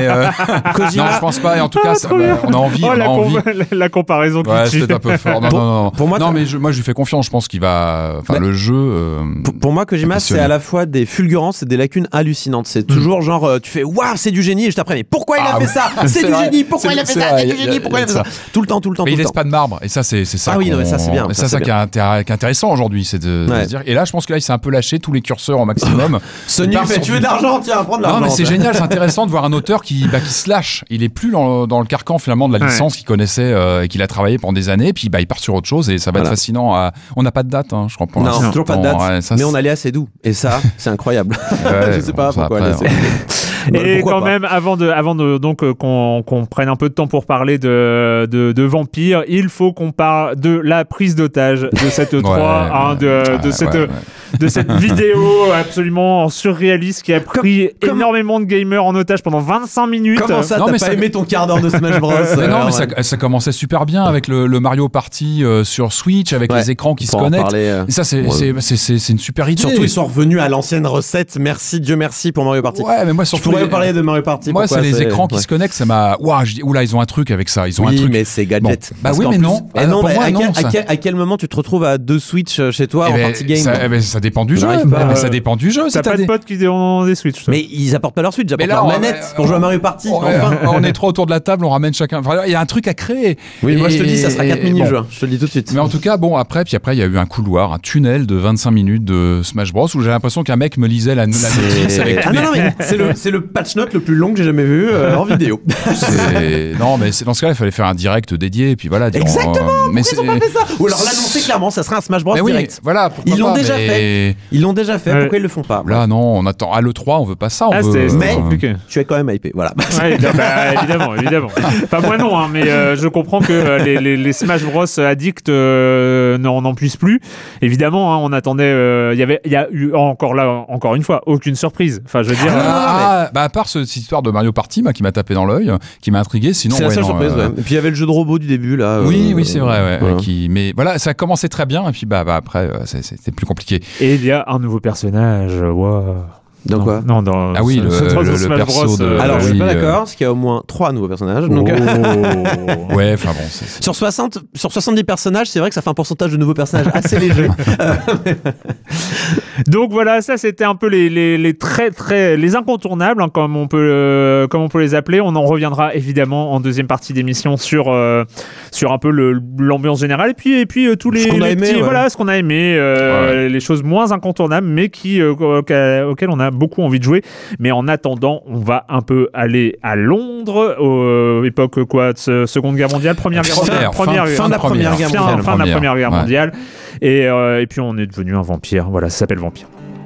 Non, je pense pas. Et en tout cas, on a envie. La comparaison. C'est peut-être un peu fort. Non. Pour moi, mais moi, je lui fais confiance. Je pense qu'il va. Le jeu. Pour moi, Kojima, c'est à la fois des fulgurances et des lacunes hallucinantes. C'est toujours genre, tu fais waouh, c'est du génie. Et je t'après, mais pourquoi il a fait ça? C'est du génie. Pourquoi il a fait ça? C'est du génie. Pourquoi il a fait ça? Tout le temps. Mais il laisse pas de marbre. Et ça, c'est ça. Ah oui, ça c'est bien. C'est ça qui est intéressant aujourd'hui, c'est de se dire. Et là, je pense que là, il s'est un peu lâché tous les curseurs au maximum. Sony fait, tu veux de l'argent, tiens, prends de l'argent. Non, mais c'est génial, c'est intéressant de voir un auteur qui se lâche. Il est plus dans le carcan finalement de la licence qu'il connaissait et qu'il a travaillé pendant des années. Puis il part sur autre chose et ça va être fascinant. On n'a pas de date, je crois. Pour non, toujours pas de date. Mais on allait assez doux. Et ça, c'est incroyable. Je sais pas pourquoi. Et quand même, avant de donc qu'on prenne un peu de temps pour parler de Vampire, il faut qu'on parle de la prise d'otage de cette E3, de cette vidéo absolument surréaliste qui a pris énormément de gamers en otage pendant 25 minutes. Comment ça, t'as pas aimé ton quart d'heure de Smash Bros? Non, mais ça commençait super bien avec le Mario Party sur Switch, avec les écrans qui se connectent. Et ça, c'est une super idée. Surtout, ils sont revenus à l'ancienne recette. Dieu merci pour Mario Party. Ouais, mais moi, surtout. Je pourrais parler de Mario Party. Moi, c'est les écrans qui se connectent. Ça m'a. Waouh, je dis, oula, ils ont un truc avec ça. Ils ont un truc. Mais c'est gadget. Bah oui, mais non. À quel moment tu te retrouves à 2 Switch chez toi en party game? Ça dépend du jeu. Ça dépend du jeu. T'as pas de potes qui ont des Switch. Mais ils apportent pas leur Switch, ils apportent leur manette pour jouer à Mario Party. On est trois autour de la table, on ramène chacun. Il y a un truc à créer. Oui, moi je te dis, ça sera 4 mini-jeux. Je te le dis tout de suite. Mais en tout cas, après, il y a eu un couloir, un tunnel de 25 minutes de Smash Bros où j'ai l'impression qu'un mec me lisait la notice avec. Ah non, mais c'est le patch note le plus long que j'ai jamais vu en vidéo. Non, mais dans ce cas-là, il fallait faire un direct dédié, et puis voilà. Exactement. Pourquoi ils ont pas fait ça? Ou alors l'annoncer clairement, ça serait un Smash Bros direct. Voilà. Ils l'ont déjà fait. Pourquoi ils le font pas? Là, non, on attend. À l'E3, on veut pas ça. Mais tu es quand même hypé. Voilà. Ouais, évidemment. Enfin, moi non, hein, mais je comprends que les Smash Bros addicts n'en puissent plus. Évidemment, hein, on attendait. Il y a eu encore une fois, aucune surprise. Enfin, je veux dire. À part cette histoire de Mario Party, qui m'a tapé dans l'œil, qui m'a intrigué. Sinon, c'est la seule surprise. Et puis il y avait le jeu de robot du début là. Oui, c'est vrai. Voilà. Mais voilà, ça a commencé très bien, et puis après, c'était plus compliqué. Et il y a un nouveau personnage. Wow. Dans quoi? Le perso de. Alors, je suis pas d'accord, parce qu'il y a au moins 3 nouveaux personnages. Donc... Ouais, enfin bon. Sur 70 personnages, c'est vrai que ça fait un pourcentage de nouveaux personnages assez léger. Donc voilà, ça c'était un peu les très les incontournables, hein, comme on peut les appeler. On en reviendra évidemment en deuxième partie d'émission sur un peu l'ambiance générale et puis tous les petits, voilà, ce qu'on a aimé, les choses moins incontournables, mais auxquelles on a beaucoup envie de jouer. Mais en attendant, on va un peu aller à Londres, époque Seconde Guerre mondiale, fin de la Première Guerre mondiale. Et puis on est devenu un vampire. Voilà, ça s'appelle Vampire.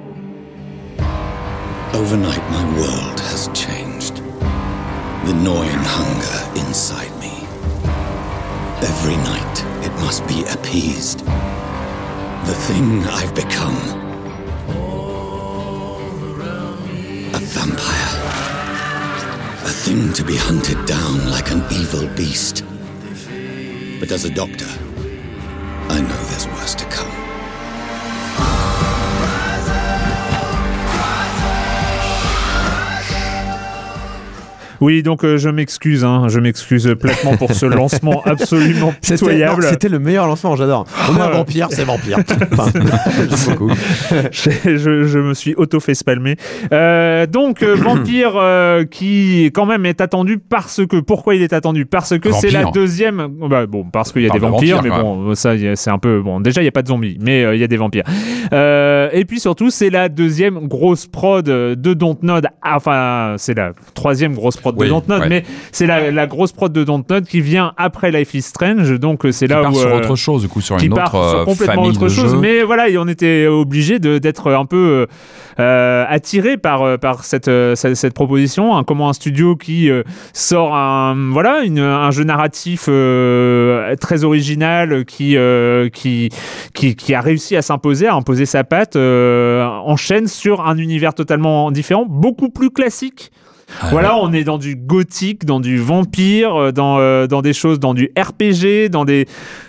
Overnight, my world has changed. The gnawing hunger inside me. Every night, it must be appeased. The thing I've become. A vampire. A thing to be hunted down like an evil beast. But as a doctor, I know there's worse to come. Oui, donc je m'excuse platement pour ce lancement absolument pitoyable. C'était le meilleur lancement, j'adore. On est un vampire, c'est vampire. Enfin, j'aime beaucoup. Je me suis auto-fait spalmer. Donc, Vampire qui quand même est attendu pourquoi il est attendu? Parce que c'est la deuxième... parce qu'il y a des vampires, mais bon, ça c'est un peu... Bon, déjà, il n'y a pas de zombies, mais il y a des vampires. Et puis surtout, c'est la deuxième grosse prod de Dontnod. Enfin, c'est la troisième grosse prod de Dontnod, mais c'est la grosse prod de Dontnod qui vient après Life is Strange, donc c'est là où... Qui part sur autre chose, du coup, sur une autre complètement famille autre de chose, jeux. mais voilà, on était obligé d'être un peu attiré par cette proposition, hein, comment un studio qui sort un jeu narratif très original qui a réussi à s'imposer, à imposer sa patte, enchaîne sur un univers totalement différent, beaucoup plus classique. Voilà, on est dans du gothique, dans du vampire, dans des choses, dans du RPG, dans du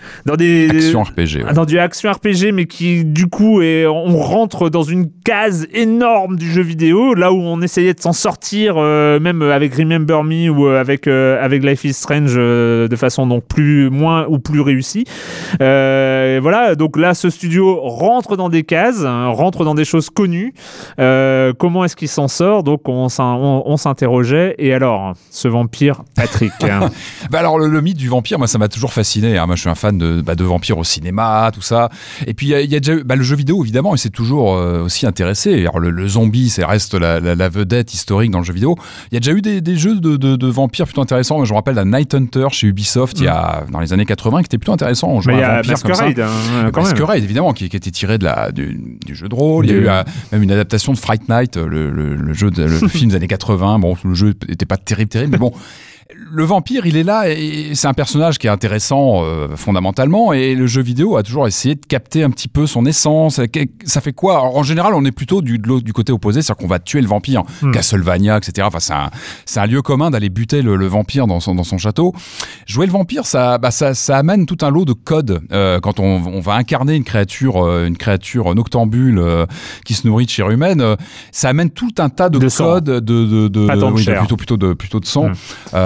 action RPG, mais qui du coup on rentre dans une case énorme du jeu vidéo, là où on essayait de s'en sortir, même avec Remember Me ou avec Life is Strange, de façon donc plus réussie. Voilà, donc là ce studio rentre dans des cases, rentre dans des choses connues. Comment est-ce qu'il s'en sort? Donc on s'interrogeait. Et alors, ce vampire, Patrick. Alors le mythe du vampire, moi ça m'a toujours fasciné. Hein. Moi je suis un fan de de vampires au cinéma, tout ça. Et puis il y a déjà le jeu vidéo évidemment, et c'est toujours aussi intéressé. Alors le zombie, ça reste la vedette historique dans le jeu vidéo. Il y a déjà eu des jeux de vampires plutôt intéressants. Je me rappelle d'un Night Hunter chez Ubisoft dans les années 80 qui était plutôt intéressant. On jouait mais il y a Masquerade, Masquerade évidemment qui était tiré du jeu de rôle. Il y a eu même une adaptation de Fright Night, le film des années 80. Bon, le jeu n'était pas terrible, mais bon. Le vampire, il est là et c'est un personnage qui est intéressant fondamentalement, et le jeu vidéo a toujours essayé de capter un petit peu son essence. Ça fait quoi ? Alors, en général, on est plutôt du côté opposé, c'est-à-dire qu'on va tuer le vampire. Castlevania, etc. Enfin, c'est un lieu commun d'aller buter le vampire dans son château. Jouer le vampire, ça amène tout un lot de codes. Quand on va incarner une créature noctambule qui se nourrit de chair humaine, ça amène tout un tas de codes plutôt de sang.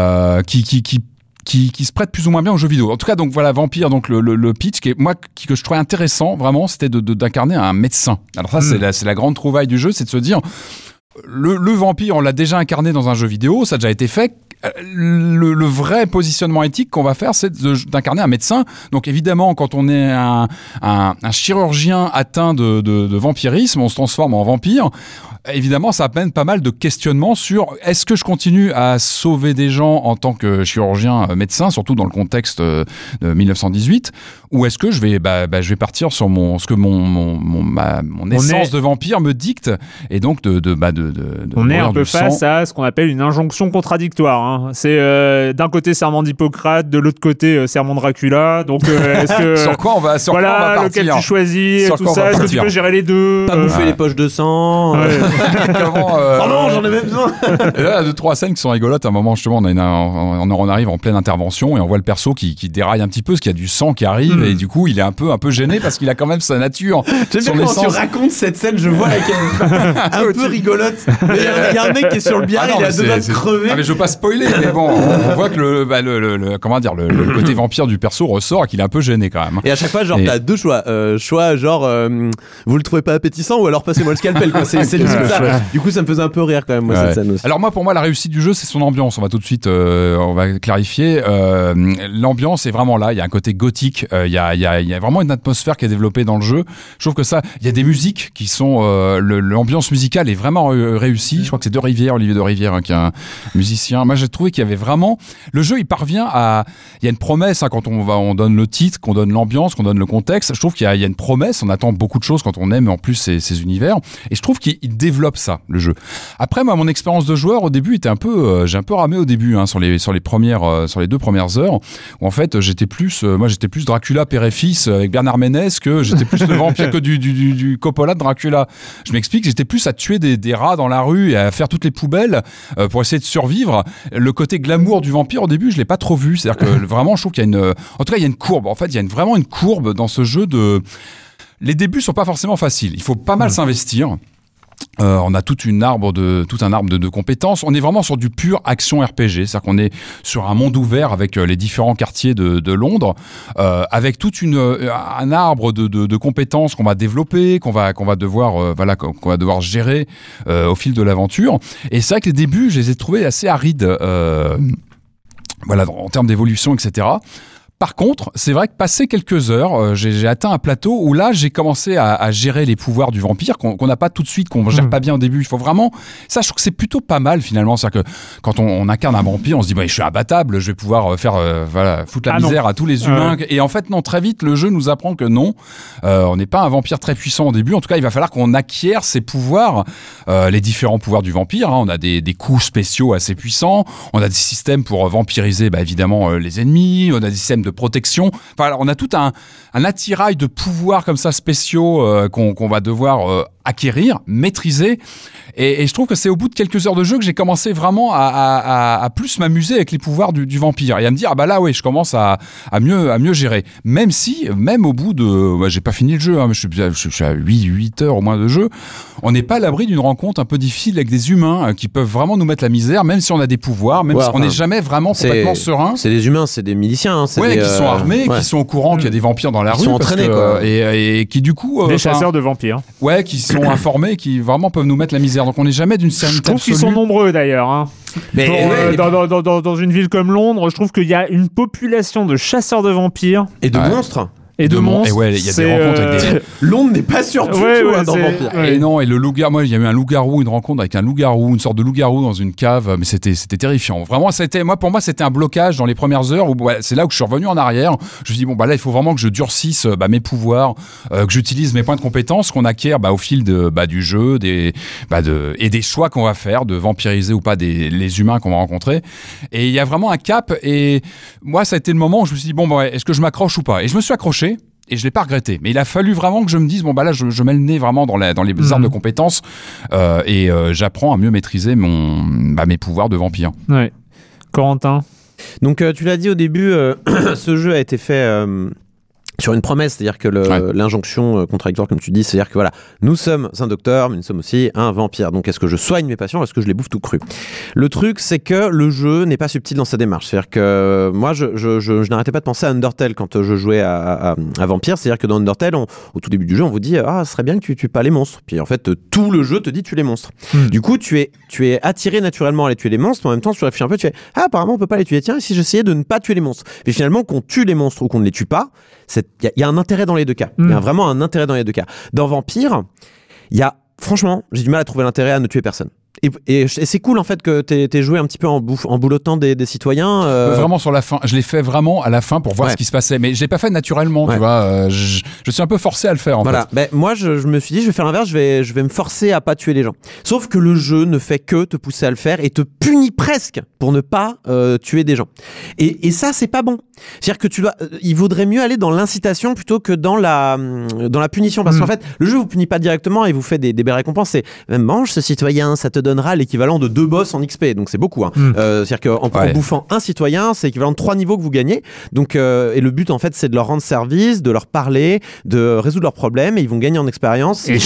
Qui se prête plus ou moins bien aux jeux vidéo. En tout cas, donc voilà, Vampire, donc le pitch que je trouvais intéressant vraiment, c'était d'incarner un médecin. Alors ça, c'est la grande trouvaille du jeu, c'est de se dire le vampire, on l'a déjà incarné dans un jeu vidéo, ça a déjà été fait. Le vrai positionnement éthique qu'on va faire, c'est d'incarner un médecin. Donc évidemment, quand on est un chirurgien atteint de vampirisme, on se transforme en vampire. Évidemment, ça amène pas mal de questionnements sur est-ce que je continue à sauver des gens en tant que chirurgien médecin, surtout dans le contexte de 1918, ou est-ce que je vais partir sur ce que mon essence de vampire me dicte, et donc on est un peu face à ce qu'on appelle une injonction contradictoire. Hein. C'est d'un côté serment d'Hippocrate, de l'autre côté serment de Dracula. Donc est-ce que sur quoi on va partir, lequel tu choisis, et tout ça, est-ce que tu peux gérer les deux, pas bouffer les poches de sang. Oh non, j'en ai même besoin. Et là, il y a 2-3 scènes qui sont rigolotes. À un moment, justement, on arrive en pleine intervention et on voit le perso qui déraille un petit peu parce qu'il y a du sang qui arrive, et du coup, il est un peu gêné parce qu'il a quand même sa nature. J'aime bien quand tu racontes cette scène, je vois laquelle un peu rigolote. Il y a un mec qui est sur le bière, il a deux doigts de crever. Mais je veux pas spoiler, mais bon, on voit que le côté vampire du perso ressort et qu'il est un peu gêné quand même. Et à chaque fois, genre, t'as deux choix. Genre, vous le trouvez pas appétissant, ou alors passez-moi le scalpel, quoi. C'est ça. Du coup, ça me faisait un peu rire quand même, moi, cette scène aussi. Alors pour moi, la réussite du jeu, c'est son ambiance. On va tout de suite, on va clarifier. L'ambiance est vraiment là. Il y a un côté gothique. Il y a vraiment une atmosphère qui est développée dans le jeu. Je trouve que il y a des musiques qui sont, l'ambiance musicale est vraiment réussie. Je crois que c'est Olivier de Rivière, qui est un musicien. Moi, j'ai trouvé qu'il y avait vraiment, le jeu, il parvient il y a une promesse, quand on donne le titre, qu'on donne l'ambiance, qu'on donne le contexte. Je trouve qu'il y a une promesse. On attend beaucoup de choses quand on aime en plus ces univers. Et je trouve qu'il développe ça, le jeu. Après, moi, mon expérience de joueur au début était j'ai un peu ramé au début, sur les 2 premières heures, où en fait j'étais plus Dracula père et fils avec Bernard Ménez, que j'étais plus le vampire que du Coppola de Dracula. Je m'explique, j'étais plus à tuer des rats dans la rue et à faire toutes les poubelles pour essayer de survivre. Le côté glamour du vampire au début, je l'ai pas trop vu. C'est-à-dire que vraiment, je trouve qu'il y a en tout cas, il y a une courbe. En fait, il y a vraiment une courbe dans ce jeu les débuts sont pas forcément faciles. Il faut pas mal s'investir. On a tout un arbre de compétences. On est vraiment sur du pur action RPG, c'est-à-dire qu'on est sur un monde ouvert avec les différents quartiers de Londres, avec tout un arbre de compétences qu'on va développer, qu'on va devoir gérer au fil de l'aventure. Et c'est vrai que les débuts, je les ai trouvés assez arides, en termes d'évolution, etc. Par contre, c'est vrai que passé quelques heures, j'ai atteint un plateau où là, j'ai commencé à gérer les pouvoirs du vampire qu'on n'a pas tout de suite, qu'on gère pas bien au début. Il faut vraiment... Ça, je trouve que c'est plutôt pas mal, finalement. C'est-à-dire que quand on incarne un vampire, on se dit, je suis imbattable, je vais pouvoir foutre la misère à tous les humains. Et en fait, non, très vite, le jeu nous apprend que non. On n'est pas un vampire très puissant au début. En tout cas, il va falloir qu'on acquiert ses pouvoirs, les différents pouvoirs du vampire. On a des coups spéciaux assez puissants. On a des systèmes pour vampiriser, évidemment, les ennemis. On a des systèmes de protection. Enfin, on a tout un attirail de pouvoirs comme ça spéciaux qu'on va devoir acquérir, maîtriser. Et je trouve que c'est au bout de quelques heures de jeu que j'ai commencé vraiment à plus m'amuser avec les pouvoirs du vampire et à me dire je commence à mieux gérer. Même au bout de j'ai pas fini le jeu, je suis à 8 heures au moins de jeu. On n'est pas à l'abri d'une rencontre un peu difficile avec des humains qui peuvent vraiment nous mettre la misère, même si on a des pouvoirs, même si on n'est jamais vraiment complètement serein. C'est des humains, c'est des miliciens, c'est des qui sont armés, qui sont au courant qu'il y a des vampires dans la rue. Ils sont entraînés, quoi. Et qui, du coup. Des chasseurs de vampires. Ouais, qui sont informés, qui vraiment peuvent nous mettre la misère. Donc, on n'est jamais d'une sérénité absolue. Je trouve qu'ils sont nombreux, d'ailleurs. Hein. Mais dans une ville comme Londres, je trouve qu'il y a une population de chasseurs de vampires. Et de monstres. Et de monstres. Et ouais, il y a des rencontres avec des. Londres n'est pas sûr dans Vampire. Et non, et le loup-garou, moi, il y a eu un loup-garou, une rencontre avec un loup-garou, une sorte de loup-garou dans une cave, mais c'était terrifiant. Vraiment, pour moi, c'était un blocage dans les premières heures où c'est là où je suis revenu en arrière. Je me suis dit, bon, là, il faut vraiment que je durcisse mes pouvoirs, que j'utilise mes points de compétences qu'on acquiert au fil du jeu, et des choix qu'on va faire, de vampiriser ou pas les humains qu'on va rencontrer. Et il y a vraiment un cap, et moi, ça a été le moment où je me suis dit, est-ce que je m'accroche ou pas? Et je me suis accroché. Et je l'ai pas regretté. Mais il a fallu vraiment que je me dise, là, je mets le nez vraiment dans les armes de compétences et j'apprends à mieux maîtriser mes pouvoirs de vampire. Ouais. Corentin. Donc, tu l'as dit au début, ce jeu a été fait sur une promesse, c'est-à-dire que l'injonction contradictoire, comme tu dis, c'est-à-dire que voilà, nous sommes un docteur, mais nous sommes aussi un vampire. Donc, est-ce que je soigne mes patients, est-ce que je les bouffe tout cru? Le truc, c'est que le jeu n'est pas subtil dans sa démarche. C'est-à-dire que moi, je n'arrêtais pas de penser à Undertale quand je jouais à Vampire. C'est-à-dire que dans Undertale, au tout début du jeu, on vous dit ce serait bien que tu tues pas les monstres. Puis en fait, tout le jeu te dit tue les monstres. Du coup, tu es attiré naturellement à aller tuer les monstres, mais en même temps, tu réfléchis un peu, tu fais apparemment, on peut pas les tuer. Tiens, et si j'essayais de ne pas tuer les monstres? Mais finalement, qu'on tue les monstres ou qu'on ne les tue pas, il y a un intérêt dans les deux cas. Il y a vraiment un intérêt dans les deux cas. Dans Vampire, franchement, j'ai du mal à trouver l'intérêt à ne tuer personne. Et c'est cool en fait que t'aies joué un petit peu en boulottant des citoyens. Vraiment sur la fin, je l'ai fait vraiment à la fin pour voir ce qui se passait, mais je l'ai pas fait naturellement, tu vois. Je suis un peu forcé à le faire en fait. Moi je me suis dit je vais faire l'inverse, je vais me forcer à pas tuer les gens. Sauf que le jeu ne fait que te pousser à le faire et te punit presque pour ne pas tuer des gens. Et ça c'est pas bon. C'est-à-dire que il vaudrait mieux aller dans l'incitation plutôt que dans la punition, parce qu'en fait le jeu vous punit pas directement et vous fait des belles récompenses. C'est mange ce citoyen, ça te donnera l'équivalent de 2 boss en XP, donc c'est beaucoup. C'est-à-dire qu'en bouffant un citoyen, c'est l'équivalent de 3 niveaux que vous gagnez. Donc, et le but en fait, c'est de leur rendre service, de leur parler, de résoudre leurs problèmes, et ils vont gagner en expérience. Et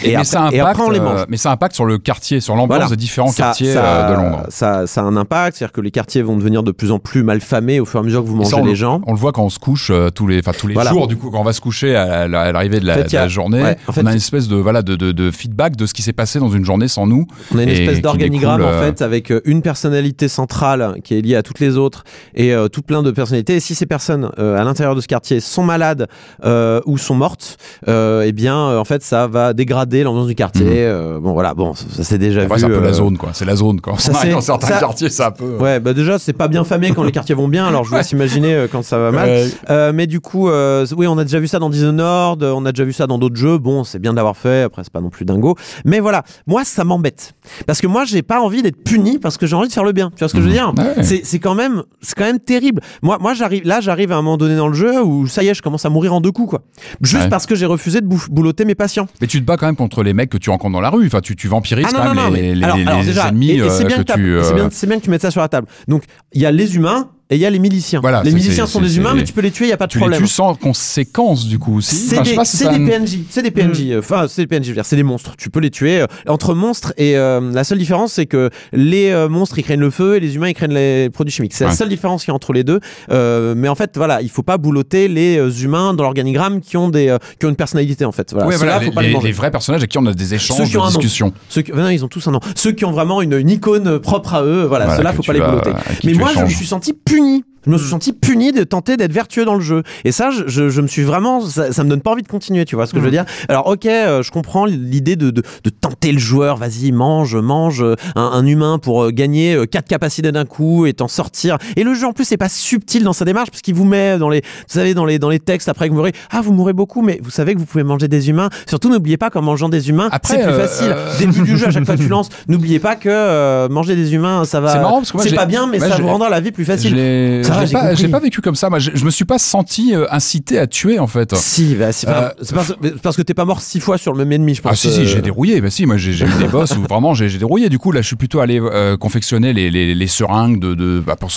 après on les mange. Mais ça impacte sur le quartier, sur l'ambiance des différents quartiers de Londres. Ça a un impact, c'est-à-dire que les quartiers vont devenir de plus en plus malfamés au fur et à mesure que vous mangez les gens. On le voit quand on se couche tous les jours, du coup, quand on va se coucher à l'arrivée de la journée, on a une espèce de feedback de ce qui s'est passé dans une journée sans nous. On a une espèce d'organigramme en fait avec une personnalité centrale qui est liée à toutes les autres et tout plein de personnalités. Et si ces personnes à l'intérieur de ce quartier sont malades ou sont mortes, eh bien en fait ça va dégrader l'ambiance du quartier. Ça c'est déjà vu. C'est un peu la zone quoi. C'est la zone quand on arrive dans certains quartiers, c'est un peu. Ouais, déjà c'est pas bien famé quand les quartiers vont bien. Alors je vous laisse imaginer quand ça va mal. Mais du coup, oui, on a déjà vu ça dans Dishonored, on a déjà vu ça dans d'autres jeux. Bon, c'est bien de l'avoir fait. Après, c'est pas non plus dingo. Mais voilà, moi ça m'embête parce que moi j'ai pas envie d'être puni parce que j'ai envie de faire le bien. Tu vois ce que je veux dire? C'est quand même terrible. Moi j'arrive à un moment donné dans le jeu où ça y est, je commence à mourir en 2 coups quoi. Juste parce que j'ai refusé de boulotter mes patients. Mais tu te bats quand même contre les mecs que tu rencontres dans la rue. Enfin, tu vampirises quand même les ennemis c'est bien c'est bien que tu mettes ça sur la table. Donc il y a les humains et il y a les miliciens. Voilà, les miliciens sont des humains, mais tu peux les tuer, il n'y a pas de problème. Tu les tues sans conséquence, du coup. C'est des PNJ. C'est des PNJ. Enfin, c'est des PNJ, je veux dire, c'est des monstres. Tu peux les tuer. Entre monstres, et la seule différence, c'est que les monstres, ils craignent le feu et les humains, ils craignent les produits chimiques. C'est la seule différence qu'il y a entre les deux. Mais en fait, voilà, il ne faut pas boulotter les humains dans l'organigramme qui ont une personnalité, en fait. Voilà. Faut pas les vrais personnages avec qui on a des échanges, des discussions. Non, ils ont tous un nom. Ceux qui ont vraiment une icône propre à eux, voilà, ceux-là, il ne faut pas les boulotter. Mais moi, je me suis senti puni. Je me suis senti puni de tenter d'être vertueux dans le jeu. Et ça, je me suis vraiment... Ça me donne pas envie de continuer, tu vois ce que je veux dire? Alors, ok, je comprends l'idée de tenter le joueur. Vas-y, mange un humain pour gagner 4 capacités d'un coup et t'en sortir. Et le jeu, en plus, c'est pas subtil dans sa démarche parce qu'il vous met dans les textes après que vous mourrez. Ah, vous mourrez beaucoup, mais vous savez que vous pouvez manger des humains. Surtout, n'oubliez pas qu'en mangeant des humains, c'est plus facile. Début du jeu, à chaque fois que tu lances, n'oubliez pas que manger des humains, ça va... C'est marrant parce que moi, c'est pas bien, mais ça vous rendra la vie plus facile. Je l'ai pas vécu comme ça. Moi, je me suis pas senti incité à tuer en fait. Si, c'est parce que t'es pas mort 6 fois sur le même ennemi, je pense. Ah si, j'ai dérouillé. Bah si, moi j'ai eu des boss où vraiment j'ai dérouillé. Du coup, là, je suis plutôt allé confectionner les seringues pour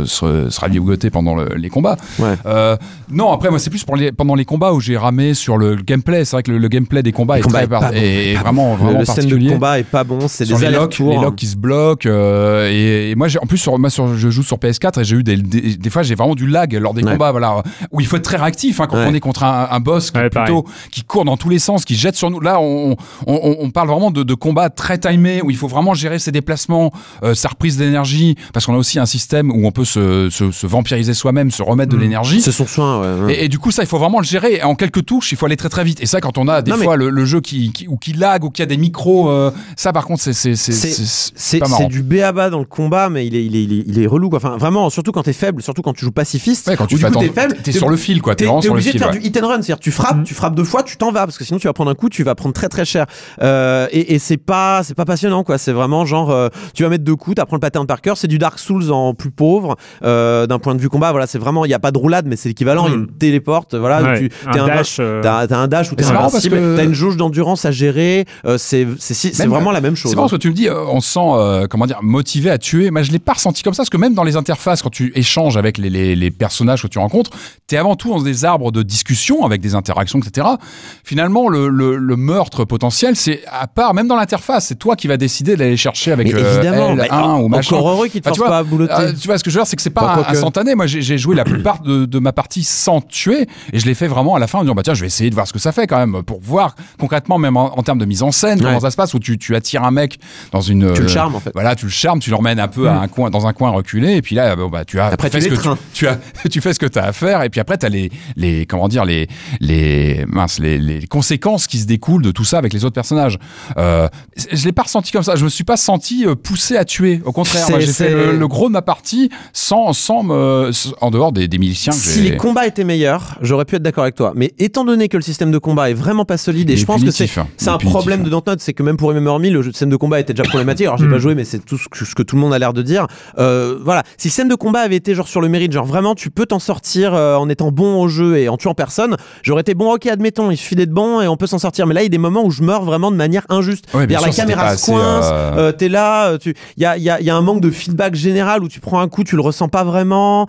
se ravigoter pendant les combats. Ouais. Non, après moi c'est plus pendant les combats où j'ai ramé sur le gameplay. C'est vrai que le gameplay des combats est vraiment le particulier. scène de combat est pas bon. C'est des allers-retours. Les locks qui se bloquent. Et moi, je joue sur PS4 et j'ai des fois j'ai vraiment du lag lors des combats, voilà, où il faut être très réactif quand on est contre un boss qui court dans tous les sens, qui jette sur nous. Là, on parle vraiment de combats très timés, où il faut vraiment gérer ses déplacements, sa reprise d'énergie, parce qu'on a aussi un système où on peut se vampiriser soi-même, se remettre de l'énergie. C'est son soin, Et du coup, ça, il faut vraiment le gérer. Et en quelques touches, il faut aller très très vite. Et ça, quand on a des fois le jeu qui lag ou qui a des micros, ça par contre, c'est pas marrant. C'est du b.a.-ba dans le combat, mais il est relou, quoi. Enfin, vraiment, surtout quand t'es faible, surtout quand tu joues pacifiste. Ouais, quand tu t'es faible, t'es sur le fil, quoi. T'es vraiment sur le fil. T'es obligé de faire du hit and run, c'est-à-dire tu frappes 2 fois, tu t'en vas, parce que sinon tu vas prendre un coup, tu vas prendre très très cher. Et c'est pas passionnant, quoi. C'est vraiment genre, tu vas mettre 2 coups, t'apprends le pattern par cœur. C'est du Dark Souls en plus pauvre, d'un point de vue combat. Voilà, c'est vraiment, il y a pas de roulade, mais c'est l'équivalent. Il y a une téléporte, voilà. T'as un dash où t'es invincible. T'as une jauge d'endurance à gérer. C'est vraiment la même chose. C'est marrant ce que tu me dis. On se sent, motivé à tuer. Moi, je l'ai pas ressenti comme ça, parce que même dans les interfaces, quand tu échanges avec les personnages que tu rencontres, t'es avant tout dans des arbres de discussion avec des interactions, etc. Finalement, le meurtre potentiel, c'est à part, même dans l'interface, c'est toi qui vas décider d'aller chercher avec L1 ou machin. Encore heureux qu'il te force pas à boulotter. Tu vois, ce que je veux dire, c'est que c'est pas instantané. Moi, j'ai joué la plupart de ma partie sans tuer, et je l'ai fait vraiment à la fin en disant, tiens, je vais essayer de voir ce que ça fait quand même, pour voir concrètement, même en termes de mise en scène, comment ça se passe, où tu attires un mec dans une... Tu le charmes, en fait. Voilà, tu le charmes, tu l'emmènes un peu dans un coin reculé, et puis là, tu as... Après, tu fais ce que tu as à faire, et puis après, tu as les conséquences qui se découlent de tout ça avec les autres personnages. Je l'ai pas ressenti comme ça. Je me suis pas senti poussé à tuer. Au contraire, moi, j'ai fait le gros de ma partie en dehors des miliciens. Si les combats étaient meilleurs, j'aurais pu être d'accord avec toi. Mais étant donné que le système de combat est vraiment pas solide, et je pense que c'est un problème de Dontnod, c'est que même pour MMORPG, le système de combat était déjà problématique. Alors j'ai pas joué, mais c'est tout ce que tout le monde a l'air de dire. Voilà. Si le système de combat avait été genre sur le mérite, genre vraiment tu peux t'en sortir en étant bon au jeu et en tuant personne, j'aurais été bon, ok, admettons, il suffit d'être bon et on peut s'en sortir. Mais là, il y a des moments où je meurs vraiment de manière injuste. Ouais, la caméra se coince, t'es là, il y a un manque de feedback général où tu prends un coup, tu le ressens pas vraiment.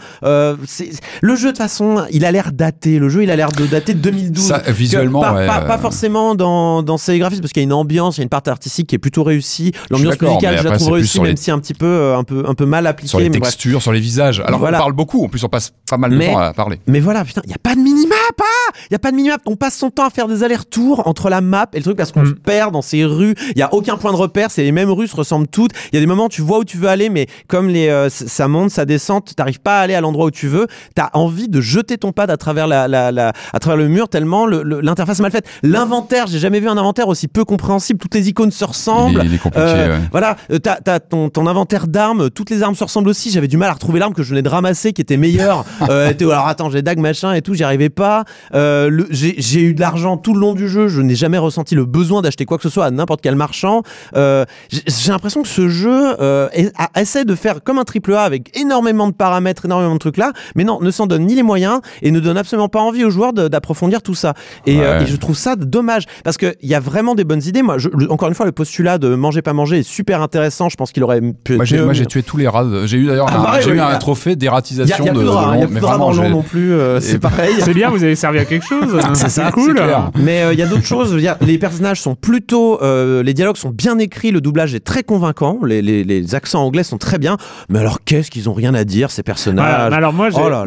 Le jeu, de toute façon, il a l'air daté. Le jeu, il a l'air de dater de 2012. Ça, visuellement, pas forcément dans ses graphismes, parce qu'il y a une ambiance, il y a une partie artistique qui est plutôt réussie. L'ambiance musicale, je la trouve réussie, même si un petit peu mal appliquée. Sur les textures, sur les visages. Alors on parle beaucoup, en plus on passe pas mal de temps à parler. Mais voilà, putain, il y a pas de minimap, il y a pas de minimap. On passe son temps à faire des allers-retours entre la map et le truc parce qu'on se perd dans ces rues. Il y a aucun point de repère, c'est les mêmes rues, se ressemblent toutes. Il y a des moments où tu vois où tu veux aller, mais comme ça monte, ça descend, t'arrives pas à aller à l'endroit où tu veux. T'as envie de jeter ton pad à travers à travers le mur tellement l'interface est mal faite. L'inventaire, j'ai jamais vu un inventaire aussi peu compréhensible. Toutes les icônes se ressemblent. Il est compliqué. Voilà, t'as ton inventaire d'armes. Toutes les armes se ressemblent aussi. J'avais du mal à retrouver l'arme que je venais de ramasser, qui était meilleure. Alors attends, j'ai dague machin et tout, j'y arrivais pas. J'ai eu de l'argent tout le long du jeu. Je n'ai jamais ressenti le besoin d'acheter quoi que ce soit à n'importe quel marchand. J'ai l'impression que ce jeu essaie de faire comme un AAA avec énormément de paramètres, énormément de trucs là, mais non, ne s'en donne ni les moyens et ne donne absolument pas envie aux joueurs d'approfondir tout ça. Et je trouve ça dommage parce que il y a vraiment des bonnes idées. Moi, encore une fois, le postulat de manger pas manger est super intéressant. Je pense qu'il aurait pu. Moi, j'ai tué tous les rats. J'ai eu d'ailleurs un trophée d'ératisation de rats. Il y a plus de rats dans le non plus. C'est pareil. C'est bien, vous avez servi à quelque chose. C'est cool. Mais il y a d'autres choses. Les personnages sont plutôt, les dialogues sont bien écrits, le doublage est très convaincant, les accents anglais sont très bien. Mais alors qu'est-ce qu'ils ont rien à dire ces personnages? Voilà, alors moi,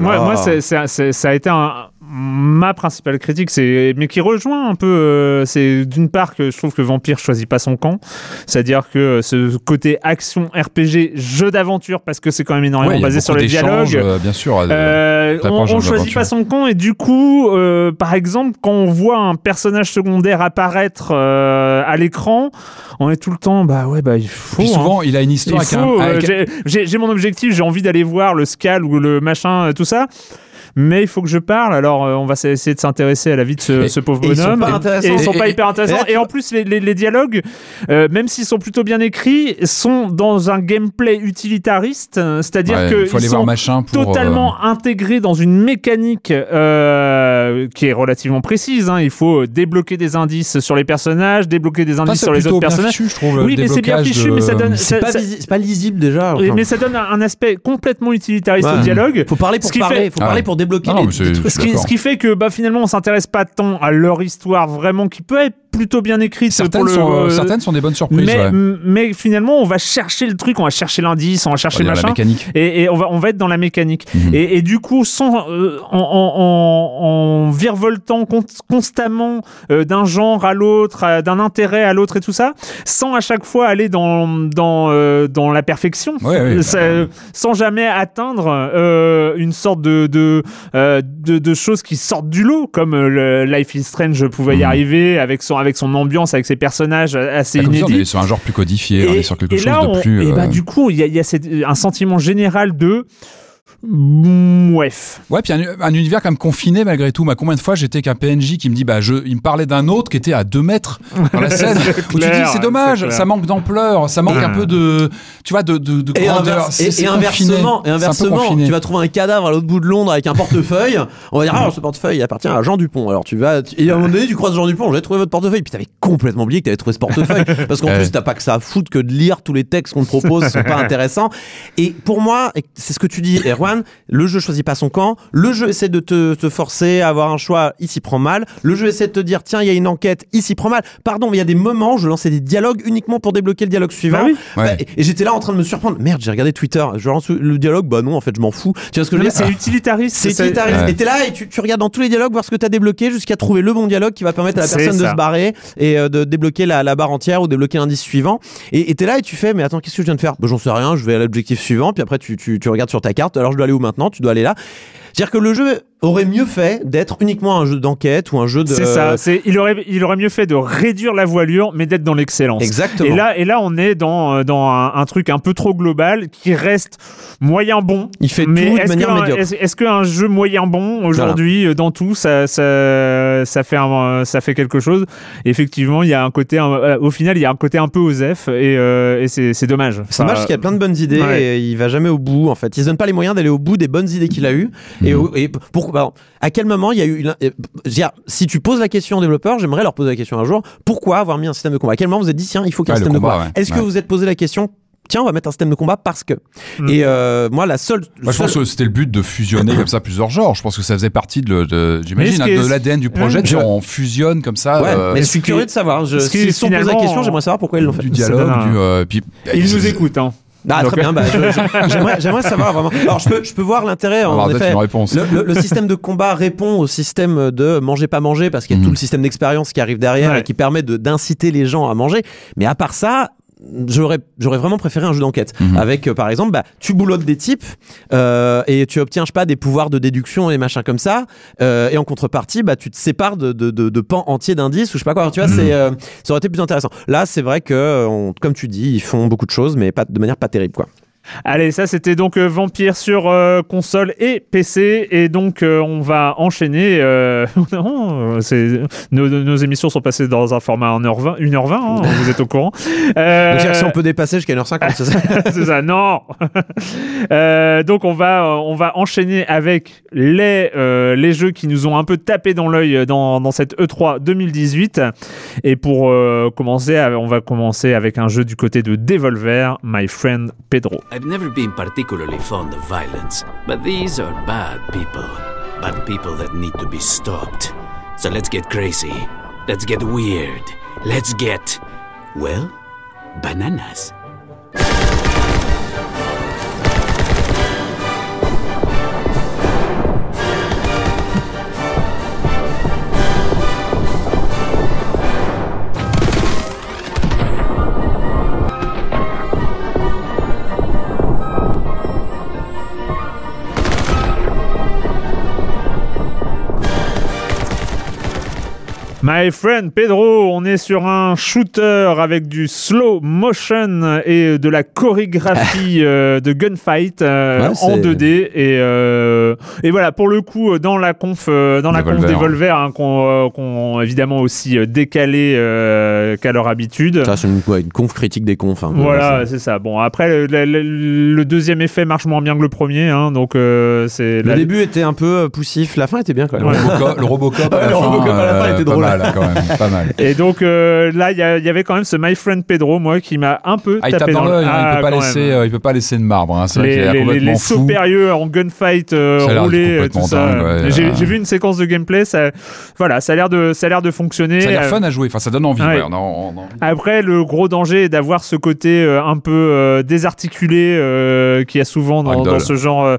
ça a été ma principale critique, mais qui rejoint un peu, c'est d'une part que je trouve que Vampire choisit pas son camp, c'est-à-dire que ce côté action RPG, jeu d'aventure, parce que c'est quand même énormément basé sur les dialogues, bien sûr, on choisit pas son camp, et du coup, par exemple, quand on voit un personnage secondaire apparaître à l'écran, on est tout le temps, il faut. Puis souvent, il a une histoire j'ai mon objectif, j'ai envie d'aller voir le Scal ou le machin, tout ça. Mais il faut que je parle, alors on va essayer de s'intéresser à la vie de ce pauvre bonhomme. Ils sont pas hyper intéressants. Et en plus, les dialogues, même s'ils sont plutôt bien écrits, sont dans un gameplay utilitariste, c'est-à-dire qu'ils sont totalement intégrés dans une mécanique qui est relativement précise. Il faut débloquer des indices sur les personnages, débloquer des indices sur les autres personnages. Fichu, je trouve, oui, mais c'est bien fichu, mais ça donne. C'est pas lisible déjà. Mais ça donne un aspect complètement utilitariste au dialogue. Faut parler pour parler. Faut parler pour débloquer des trucs. Ce qui fait que finalement on s'intéresse pas tant à leur histoire vraiment qui peut plutôt bien écrites. Certaines sont des bonnes surprises. Mais finalement, on va chercher le truc, on va chercher l'indice, on va chercher machin. La mécanique. Et on va être dans la mécanique. Et du coup, en virevoltant constamment d'un genre à l'autre, d'un intérêt à l'autre et tout ça, sans à chaque fois aller dans la perfection, sans jamais atteindre une sorte de choses qui sortent du lot, comme Life is Strange pouvait y arriver avec son ambiance, avec ses personnages assez inédits. On est sur un genre plus codifié, on est sur quelque chose de plus... du coup, il y a un sentiment général de... Ouais, puis un univers quand même confiné malgré tout. Combien de fois j'étais qu'un PNJ qui me dit il me parlait d'un autre qui était à 2 mètres dans la scène où tu dis c'est dommage, ça manque d'ampleur, ça manque un peu de grandeur. Et inversement, tu vas trouver un cadavre à l'autre bout de Londres avec un portefeuille. On va dire ce portefeuille appartient à Jean Dupont. Alors et à un moment donné tu croises Jean Dupont, j'ai trouvé votre portefeuille, puis t'avais complètement oublié que t'avais trouvé ce portefeuille parce qu'en plus t'as pas que ça à foutre que de lire tous les textes qu'on te propose, ils sont pas intéressants. Et pour moi, c'est ce que tu dis, Erwan, le jeu choisit pas son camp, le jeu essaie de te forcer à avoir un choix, il s'y prend mal, le jeu essaie de te dire tiens il y a une enquête, il s'y prend mal, pardon mais il y a des moments où je lançais des dialogues uniquement pour débloquer le dialogue suivant, et j'étais là en train de me surprendre, merde j'ai regardé Twitter, je lance le dialogue, non en fait je m'en fous, tu vois ce que je veux dire, c'est utilitariste, et t'es là et tu regardes dans tous les dialogues voir ce que t'as débloqué jusqu'à trouver le bon dialogue qui va permettre à la personne de se barrer et de débloquer la barre entière ou débloquer l'indice suivant, et t'es là et tu fais mais attends qu'est-ce que je viens de faire, j'en sais rien, je vais à l'objectif suivant, puis après tu regardes sur ta carte, alors je dois aller où maintenant, tu dois aller là. C'est-à-dire que le jeu aurait mieux fait d'être uniquement un jeu d'enquête ou un jeu de... C'est ça, il aurait mieux fait de réduire la voilure, mais d'être dans l'excellence. Exactement. Et là on est dans un truc un peu trop global qui reste moyen bon. Il fait tout de manière médiocre. Est-ce qu'un jeu moyen bon, aujourd'hui, dans tout, ça fait quelque chose? Effectivement, il y a un côté... au final, il y a un côté un peu osef, et c'est dommage. C'est dommage parce qu'il y a plein de bonnes idées, et il va jamais au bout, en fait. Il se donne pas les moyens d'aller au bout des bonnes idées qu'il a eues. Et pourquoi, à quel moment il y a eu si tu poses la question aux développeurs, j'aimerais leur poser la question un jour, pourquoi avoir mis un système de combat? À quel moment vous êtes dit tiens il faut qu'il y ait un système de combat? Est-ce que vous vous êtes posé la question tiens on va mettre un système de combat parce que et moi la seule je pense que c'était le but de fusionner comme ça plusieurs genres. Je pense que ça faisait partie j'imagine de l'ADN du projet, on fusionne comme ça. Mais je suis curieux de savoir, s'ils se sont posé la question, j'aimerais savoir pourquoi ils l'ont fait. Du dialogue, puis ils nous écoutent très bien, j'aimerais savoir vraiment. Alors je peux voir l'intérêt, en effet. Le système de combat répond au système de manger pas manger parce qu'il y a tout le système d'expérience qui arrive derrière et qui permet d'inciter les gens à manger. Mais à part ça, j'aurais vraiment préféré un jeu d'enquête avec par exemple tu boulottes des types et tu obtiens des pouvoirs de déduction et machin comme ça, et en contrepartie tu te sépares de pans entiers d'indices ou je sais pas quoi, tu vois, ça aurait été plus intéressant. Là c'est vrai que comme tu dis ils font beaucoup de choses mais pas de manière pas terrible quoi. Allez, ça c'était donc Vampire sur console et PC, et donc on va enchaîner. Nos émissions sont passées dans un format 1h20, vous êtes au courant. Donc, si on peut dépasser jusqu'à 1h50, c'est ça? C'est ça, non. Donc on va enchaîner avec les jeux qui nous ont un peu tapé dans l'œil dans cette E3 2018. Et pour commencer, on va commencer avec un jeu du côté de Devolver, My Friend Pedro. I've never been particularly fond of violence, but these are bad people that need to be stopped. So let's get crazy, let's get weird, let's get, well, bananas. My Friend Pedro, on est sur un shooter avec du slow motion et de la chorégraphie de gunfight en 2D, et voilà, pour le coup dans la conf Devolver qu'on évidemment aussi décalé qu'à leur habitude. Ça c'est une conf critique des confs. Voilà, c'est ça. Bon, après le deuxième effet marche moins bien que le premier, donc c'est... Le début était un peu poussif, la fin était bien quand même. Le Robocop à la fin était drôle. mal, quand même, pas mal. Et donc là, il y avait quand même ce My Friend Pedro, moi, qui m'a un peu tapé tape dans l'œil, il peut pas laisser de marbre. Hein. C'est vrai qu'il est complètement les fou. sauts périlleux en gunfight roulés, tout ça. Dingue, ouais. J'ai vu une séquence de gameplay, ça a l'air de fonctionner. Ça a l'air fun à jouer, enfin ça donne envie. Ouais. Après, le gros danger est d'avoir ce côté un peu désarticulé qu'il y a souvent dans ce genre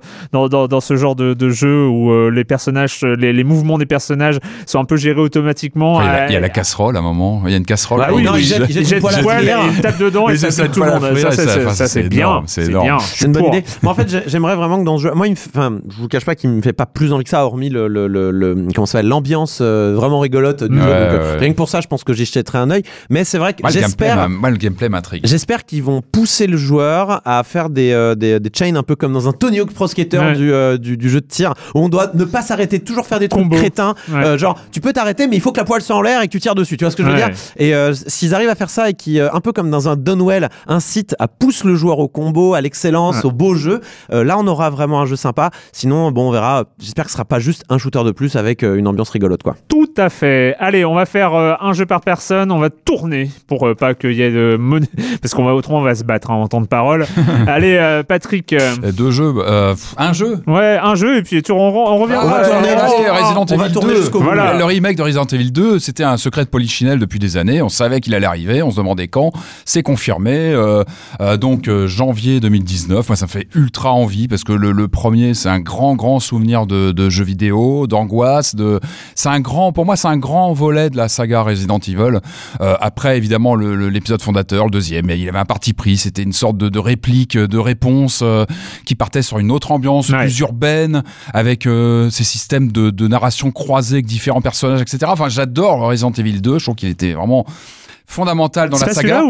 de jeu où les personnages, les mouvements des personnages sont un peu gérés automatiquement. Il y a la casserole à un moment, il y a une casserole. Bah oui, il jette une poêle et il tape dedans et ça pique tout le monde. Ça c'est bien. C'est bien. C'est une bonne idée. Mais en fait, j'aimerais vraiment que dans ce jeu, moi, je vous cache pas qu'il me fait pas plus envie que ça, hormis comment ça s'appelle, l'ambiance vraiment rigolote du jeu. Donc, rien que pour ça, je pense que j'y jetterai un œil. Mais c'est vrai que j'espère. Moi, le gameplay m'intrigue. J'espère qu'ils vont pousser le joueur à faire des chains un peu comme dans un Tony Hawk Pro Skater du jeu de tir, où on doit ne pas s'arrêter, toujours faire des trucs crétins. Genre, tu peux t'arrêter, mais il faut que la poêle soit en l'air et que tu tires dessus. Tu vois ce que je veux dire? Et s'ils arrivent à faire ça et qui, un peu comme dans un Dunwell, incite à pousser le joueur au combo, à l'excellence, au beau jeu, là on aura vraiment un jeu sympa. Sinon, bon, on verra. J'espère que ce sera pas juste un shooter de plus avec une ambiance rigolote, quoi. Tout à fait. Allez, on va faire un jeu par personne. On va tourner pour pas qu'il y ait de monnaie, parce autrement on va se battre en temps de parole. Allez, Patrick. 2 jeux, un jeu. Ouais, un jeu et puis on revient. On va tourner. Resident Evil 2. Jusqu'au bout. Voilà. Le remake de Resident Evil 2, c'était un secret de Polichinelle depuis des années. On savait qu'il allait arriver, on se demandait quand. C'est confirmé. Donc janvier 2019. Moi, ça me fait ultra envie parce que le premier, c'est un grand souvenir de jeux vidéo, d'angoisse. Pour moi, c'est un grand volet de la saga Resident Evil. Après, évidemment, l'épisode fondateur, le deuxième, il avait un parti pris. C'était une sorte de réplique, de réponse qui partait sur une autre ambiance plus urbaine, avec ces systèmes de narration croisée avec différents personnages, etc. Enfin, j'adore Resident Evil 2. Je trouve qu'il était vraiment fondamental dans la saga. C'est là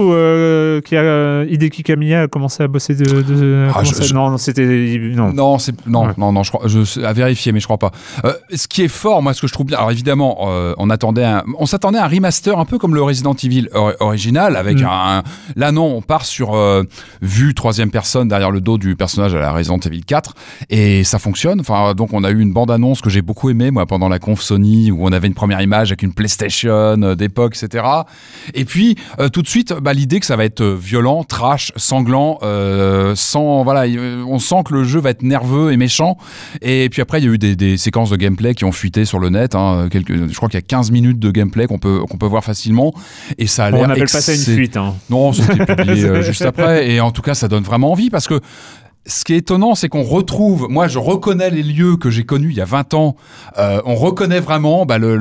où Hideki Kamiya a commencé à bosser Non, c'était non, je crois, à vérifier, mais je crois pas. Ce qui est fort, moi, ce que je trouve bien, alors évidemment, on s'attendait à un remaster un peu comme le Resident Evil original, avec là non, on part sur vue troisième personne derrière le dos du personnage à la Resident Evil 4, et ça fonctionne. Enfin, donc on a eu une bande-annonce que j'ai beaucoup aimée, moi, pendant la conf Sony, où on avait une première image avec une PlayStation d'époque, etc. Et puis tout de suite, l'idée que ça va être violent, trash, sanglant, on sent que le jeu va être nerveux et méchant. Et puis après, il y a eu des séquences de gameplay qui ont fuité sur le net. Je crois qu'il y a 15 minutes de gameplay qu'on peut voir facilement. Et ça a l'air. On appelle pas ça une fuite. Non, c'était publié juste après. Et en tout cas, ça donne vraiment envie parce que. Ce qui est étonnant, c'est qu'on retrouve, moi je reconnais les lieux que j'ai connus il y a 20 ans, on reconnaît vraiment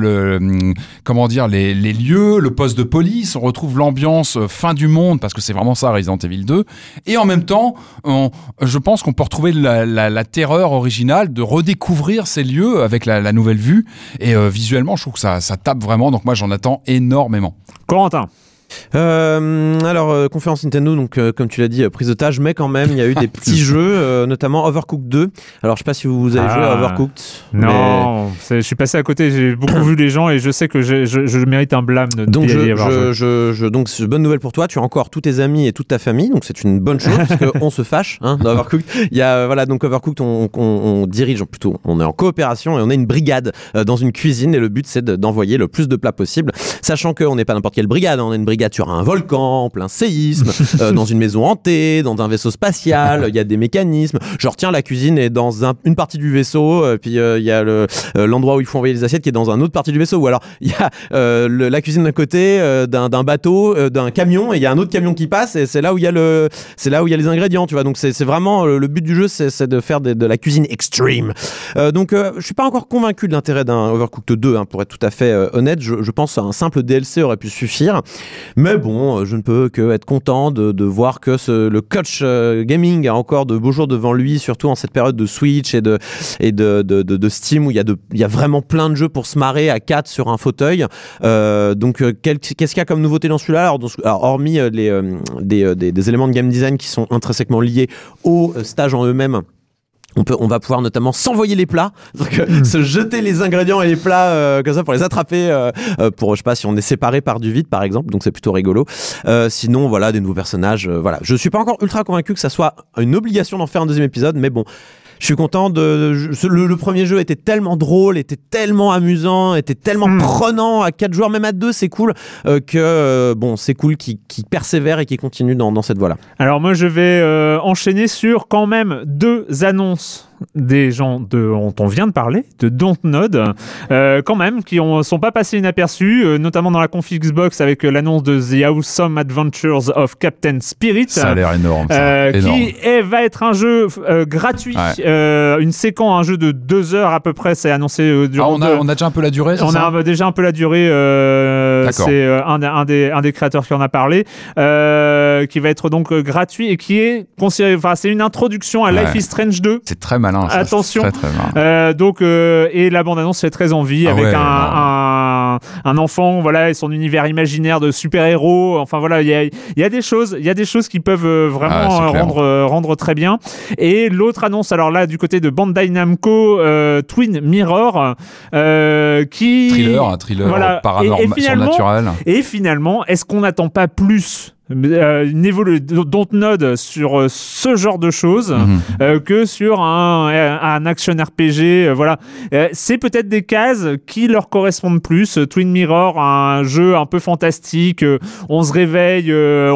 les lieux, le poste de police, on retrouve l'ambiance fin du monde, parce que c'est vraiment ça Resident Evil 2, et en même temps, je pense qu'on peut retrouver la terreur originale de redécouvrir ces lieux avec la nouvelle vue, et visuellement je trouve que ça tape vraiment, donc moi j'en attends énormément. Corentin. Alors conférence Nintendo, donc comme tu l'as dit, prise d'otage, mais quand même il y a eu des petits jeux, notamment Overcooked 2. Alors je sais pas si vous avez joué à Overcooked. Non, je suis passé à côté, j'ai beaucoup vu les gens et je sais que je mérite un blâme de donc donc c'est une bonne nouvelle pour toi, tu as encore tous tes amis et toute ta famille, donc c'est une bonne chose parce qu'on se fâche dans Overcooked. Il y a donc Overcooked, on dirige, plutôt on est en coopération et on a une brigade dans une cuisine, et le but c'est d'envoyer le plus de plats possible, sachant qu'on n'est pas n'importe quelle brigade, on est une brigade sur un volcan, en plein séisme, dans une maison hantée, dans un vaisseau spatial, il y a des mécanismes. Genre, tiens, la cuisine est dans une partie du vaisseau, puis il y a l'endroit où il faut envoyer les assiettes qui est dans une autre partie du vaisseau. Ou alors, il y a la cuisine d'un côté, d'un bateau, d'un camion, et il y a un autre camion qui passe, et c'est là où il y a les ingrédients, tu vois. Donc, c'est vraiment le but du jeu, c'est de faire de la cuisine extreme. Donc, je suis pas encore convaincu de l'intérêt d'un Overcooked 2, pour être tout à fait honnête. Je pense qu'un simple DLC aurait pu suffire. Mais bon, je ne peux que être content de voir que le coach gaming a encore de beaux jours devant lui, surtout en cette période de Switch et de Steam, où il y a vraiment plein de jeux pour se marrer à 4 sur un fauteuil. Donc qu'est-ce qu'il y a comme nouveauté dans celui-là? Alors, hormis des éléments de game design qui sont intrinsèquement liés aux stages en eux-mêmes, on va pouvoir notamment s'envoyer les plats, donc se jeter les ingrédients et les plats comme ça pour les attraper, pour, je sais pas, si on est séparé par du vide par exemple, donc c'est plutôt rigolo. Sinon voilà, des nouveaux personnages, voilà. Je suis pas encore ultra convaincu que ça soit une obligation d'en faire un deuxième épisode, mais bon, Je suis content le premier jeu était tellement drôle, était tellement amusant, était tellement prenant à 4 joueurs, même à 2 c'est cool, c'est cool qu'il persévère et qu'il continue dans cette voie-là. Alors moi je vais enchaîner sur quand même 2 annonces des gens dont on vient de parler, de Dontnod, quand même, qui sont pas passés inaperçus, notamment dans la conf Xbox avec l'annonce de The Awesome Adventures of Captain Spirit. Ça a l'air énorme. Qui va être un jeu gratuit, une séquence, un jeu de 2 heures à peu près, c'est annoncé durant... on a déjà un peu la durée, on a déjà un peu la durée, c'est un des créateurs qui en a parlé, qui va être donc gratuit et qui est considéré, c'est une introduction à Life is Strange 2. C'est très malin. Ça, attention. C'est très, très malin. Et la bande-annonce fait très envie avec un enfant, voilà, et son univers imaginaire de super-héros. Enfin voilà, il y a des choses qui peuvent vraiment rendre très bien. Et l'autre annonce, alors là, du côté de Bandai Namco, Twin Mirror, qui thriller voilà, paranormal, surnaturel. Et finalement, est-ce qu'on n'attend pas plus Dontnod sur ce genre de choses que sur un action RPG, voilà. C'est peut-être des cases qui leur correspondent plus. Twin Mirror, un jeu un peu fantastique, on se réveille,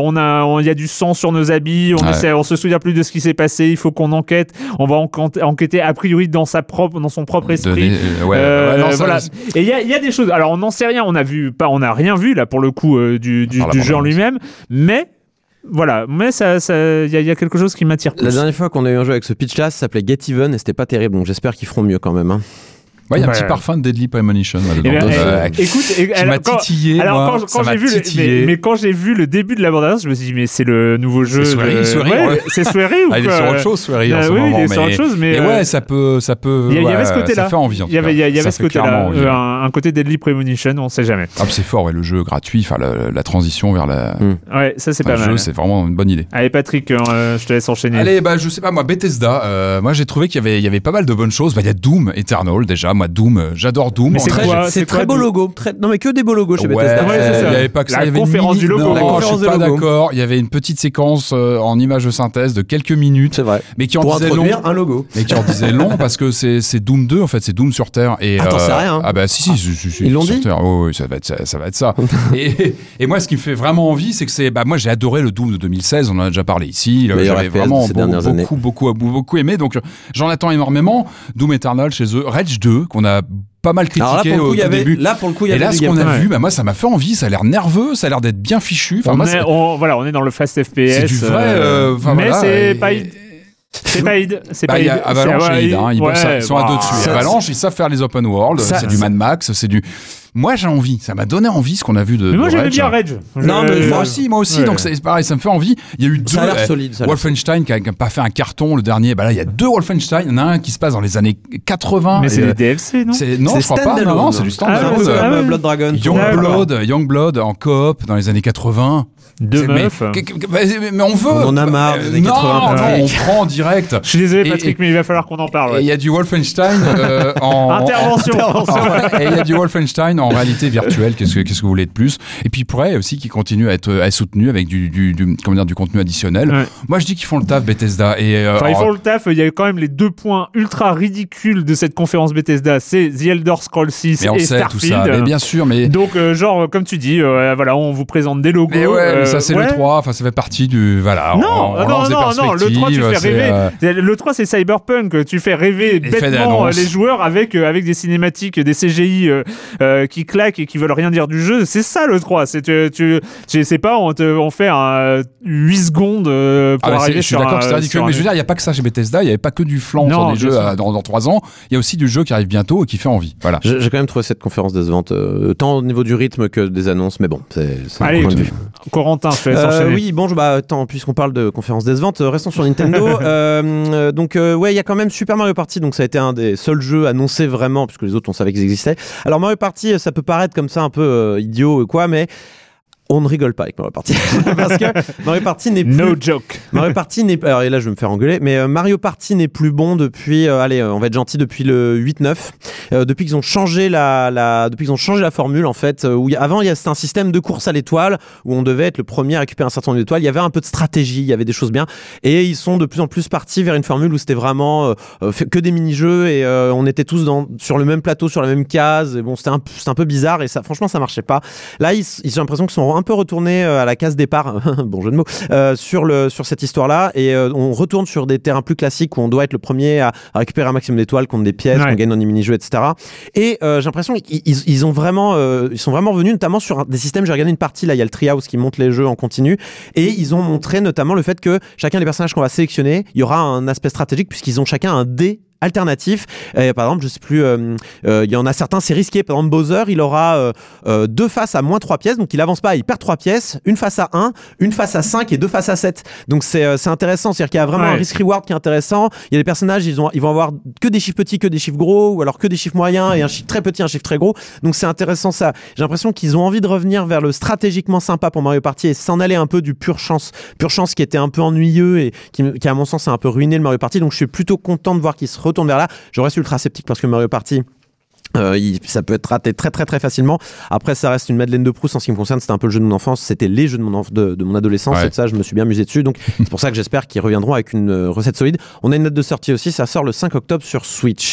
il y a du sang sur nos habits, on se souvient plus de ce qui s'est passé, il faut qu'on enquête, on va enquêter a priori dans son propre esprit. Voilà. Et il y a des choses, alors on n'en sait rien, on n'a rien vu là pour le coup du jeu en lui-même, mais voilà, mais il y a quelque chose qui m'attire plus. La dernière fois qu'on a eu un jeu avec ce pitch-là, ça s'appelait Get Even et c'était pas terrible, donc j'espère qu'ils feront mieux quand même. Il y a un petit parfin de Deadly Premonition là-dedans. Écoute, qui m'a titillé. Alors, quand j'ai vu mais quand j'ai vu le début de la bande-annonce, je me suis dit, mais c'est le nouveau jeu. C'est Swery ou quoi? Il est sur autre chose, Swery, en ce moment. Oui, il est sur autre chose, mais ouais, ça peut. Il y avait ce côté-là. Ça fait envie. Il y avait ce côté-là. Un côté Deadly Premonition, on sait jamais. Ah, c'est fort, le jeu gratuit, la transition vers la. Ouais, ça c'est pas mal. Le jeu, c'est vraiment une bonne idée. Allez, Patrick, je te laisse enchaîner. Allez, je sais pas, moi, Bethesda, moi j'ai trouvé qu'il y avait pas mal de bonnes choses. Il y a Doom Eternal déjà. Moi, Doom, j'adore Doom. C'est très beau logo. Non, mais que des beaux logos chez Bethesda. Il n'y avait pas que ça. La conférence du logo. Non, je suis pas d'accord. Il y avait une petite séquence en image de synthèse de quelques minutes. C'est vrai. Mais qui en disait long. Un logo. Mais qui en disait long parce que c'est Doom 2, en fait, c'est Doom sur Terre. T'en sais rien. Ah bah si. Ils l'ont dit. Oui, ça va être ça. Et moi, ce qui me fait vraiment envie, c'est que moi, j'ai adoré le Doom de 2016. On en a déjà parlé ici. J'avais vraiment beaucoup aimé. Donc, j'en attends énormément. Doom Eternal chez eux. Rage 2, qu'on a pas mal critiqué au début. Là, pour le coup, il y avait. Et là, ce qu'on a vu, moi, ça m'a fait envie. Ça a l'air nerveux, ça a l'air d'être bien fichu. On est dans le fast FPS. C'est du vrai. Mais c'est pas. C'est pas id. Il y a Avalanche et id. Ils sont à deux dessus. Avalanche, ils savent faire les open world. C'est du Mad Max. C'est du. Moi, j'ai envie. Ça m'a donné envie ce qu'on a vu de. Mais moi, j'aimais Rage. bien Rage. Non, mais moi aussi. Ouais. Donc, c'est pareil, ça me fait envie. Il y a eu deux. Ça a l'air solide. Wolfenstein qui a pas fait un carton, le dernier. Là, il y a 2 Wolfenstein. Il y en a un qui se passe dans les années 80. Mais c'est des DLC, non? Non, je crois pas. Non, c'est du standalone. Blood Dragon. Youngblood en coop dans les années 80. Deux meufs. Mais on veut. On en a marre des années 80. Non, on prend en direct. Je suis désolé, Patrick, mais il va falloir qu'on en parle. Et il y a du Wolfenstein en. Intervention. Et il y a du Wolfenstein en réalité virtuelle. Qu'est-ce que vous voulez de plus? Et puis pourrait aussi qui continue à être soutenu avec du contenu additionnel. Ouais. Moi, je dis qu'ils font le taf, Bethesda. Ils font le taf. Il y a quand même les 2 points ultra ridicules de cette conférence Bethesda. C'est The Elder Scrolls 6 et Starfield. Tout ça. Mais bien sûr, mais donc comme tu dis, voilà, on vous présente des logos. Mais ça c'est le 3. Enfin, ça fait partie du Non, le 3 tu fais rêver. Le 3 c'est Cyberpunk. Tu fais rêver bêtement les joueurs avec des cinématiques, des CGI qui claquent et qui veulent rien dire du jeu. C'est ça le 3. Je sais pas, on fait 8 secondes pour arriver sur. Je suis d'accord, c'est ridicule. Mais je veux dire, il y a pas que ça chez Bethesda. Il y avait pas que du flan sur des jeux dans 3 ans. Il y a aussi du jeu qui arrive bientôt et qui fait envie. Voilà. J'ai quand même trouvé cette conférence décevante, tant au niveau du rythme que des annonces. Mais bon, c'est allez, Corentin, je te laisse enchaîner. Oui, bon, puisqu'on parle de conférences décevantes, restons sur Nintendo. Il y a quand même Super Mario Party, donc ça a été un des seuls jeux annoncés vraiment, puisque les autres on savait qu'ils existaient. Alors Mario Party, ça peut paraître comme ça un peu idiot quoi, mais On ne rigole pas avec Mario Party parce que Mario Party n'est plus... No joke. Mario Party n'est... Alors, et là, je vais me faire engueuler, mais Mario Party n'est plus bon depuis... on va être gentil, depuis le 8-9. Depuis qu'ils ont changé depuis qu'ils ont changé la formule, en fait, où avant, c'était un système de course à l'étoile, où on devait être le premier à récupérer un certain nombre d'étoiles. Il y avait un peu de stratégie, il y avait des choses bien. Et ils sont de plus en plus partis vers une formule où c'était vraiment que des mini-jeux et on était tous sur le même plateau, sur la même case. Et bon, c'était un peu bizarre et ça, franchement, ça marchait pas. Là, j'ai l'impression qu'ils sont un peu retournés à la case départ, bon jeu de mots, sur cette histoire-là et on retourne sur des terrains plus classiques où on doit être le premier à récupérer un maximum d'étoiles contre des pièces, qu'on gagne dans des mini-jeux, etc. Et j'ai l'impression qu'ils sont vraiment venus notamment sur des systèmes. J'ai regardé une partie là, il y a le Treehouse qui monte les jeux en continu et ils ont montré notamment le fait que chacun des personnages qu'on va sélectionner, il y aura un aspect stratégique puisqu'ils ont chacun un dé alternatif. Par exemple, je sais plus, il y en a certains, c'est risqué. Par exemple, Bowser, il aura 2 faces à moins 3 pièces, donc il avance pas, il perd 3 pièces, une face à 1, une face à 5 et 2 faces à 7. Donc c'est intéressant, c'est-à-dire qu'il y a vraiment un risk-reward qui est intéressant. Il y a des personnages, ils vont avoir que des chiffres petits, que des chiffres gros, ou alors que des chiffres moyens et un chiffre très petit, un chiffre très gros. Donc c'est intéressant ça. J'ai l'impression qu'ils ont envie de revenir vers le stratégiquement sympa pour Mario Party et s'en aller un peu du pure chance qui était un peu ennuyeux et qui à mon sens a un peu ruiné le Mario Party. Donc je suis plutôt content de voir qu'ils se retourne vers là. Je reste ultra sceptique parce que Mario Party ça peut être raté très très très facilement. Après ça reste une Madeleine de Proust en ce qui me concerne. C'était un peu le jeu de mon enfance, c'était les jeux de mon adolescence et de ça je me suis bien amusé dessus, donc c'est pour ça que j'espère qu'ils reviendront avec une recette solide. On a une date de sortie aussi, ça sort le 5 octobre sur Switch.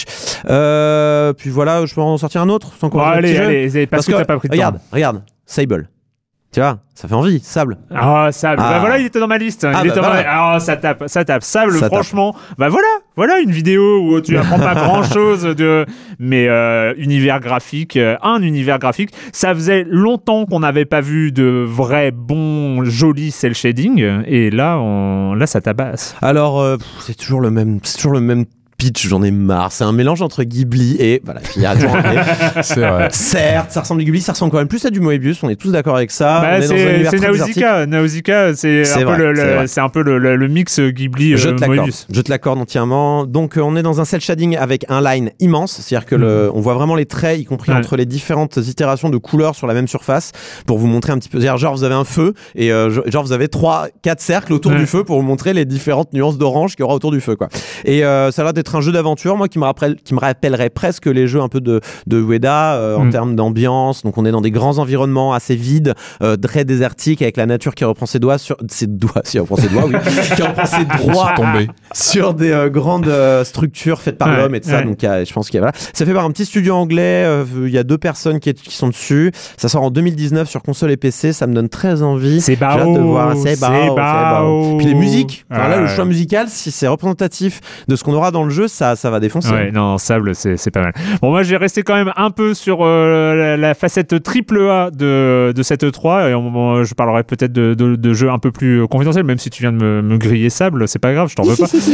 Puis voilà, je peux en sortir un autre sans allez, parce que t'as pas pris de temps. Regarde, Sable. Tu vois, ça fait envie, Sable. Ah, Sable. Bah voilà, il était dans ma liste. Ah, ça tape. Sable, ça franchement. Tape. Bah voilà une vidéo où tu apprends pas grand chose mais univers graphique, un univers graphique. Ça faisait longtemps qu'on n'avait pas vu de vrai bon, joli cel shading. Et là, ça tabasse. Alors, c'est toujours le même pitch, j'en ai marre. C'est un mélange entre Ghibli et voilà, c'est vrai. Certes, ça ressemble à Ghibli, ça ressemble quand même plus à du Moebius. On est tous d'accord avec ça. Bah, c'est Nausicaa. Nausicaa, c'est un peu le mix Ghibli Moebius. Je te l'accorde entièrement. Donc on est dans un cel shading avec un line immense, c'est-à-dire que on voit vraiment les traits, y compris entre les différentes itérations de couleurs sur la même surface, pour vous montrer un petit peu. C'est-à-dire, genre vous avez un feu et genre vous avez 3-4 cercles autour du feu pour vous montrer les différentes nuances d'orange qu'il y aura autour du feu, quoi. Et ça a l'air d'être un jeu d'aventure, moi, qui me rappellerait presque les jeux un peu de Ueda en termes d'ambiance. Donc on est dans des grands environnements assez vides, très désertiques, avec la nature qui reprend ses droits qui reprend ses droits sur des grandes structures faites par l'homme et tout ça. Donc je pense qu'il y a, voilà. Ça fait par un petit studio anglais, il y a 2 personnes qui sont dessus. Ça sort en 2019 sur console et PC, ça me donne très envie. C'est bao. J'ai hâte de voir. C'est bao. Puis les musiques, là le choix musical, si c'est représentatif de ce qu'on aura dans le jeu, ça va défoncer. Ouais, non, Sable, c'est pas mal. Bon, moi, j'ai resté quand même un peu sur la facette triple A de cette E3. Et je parlerai peut-être de jeux un peu plus confidentiels, même si tu viens de me griller Sable, c'est pas grave, je t'en veux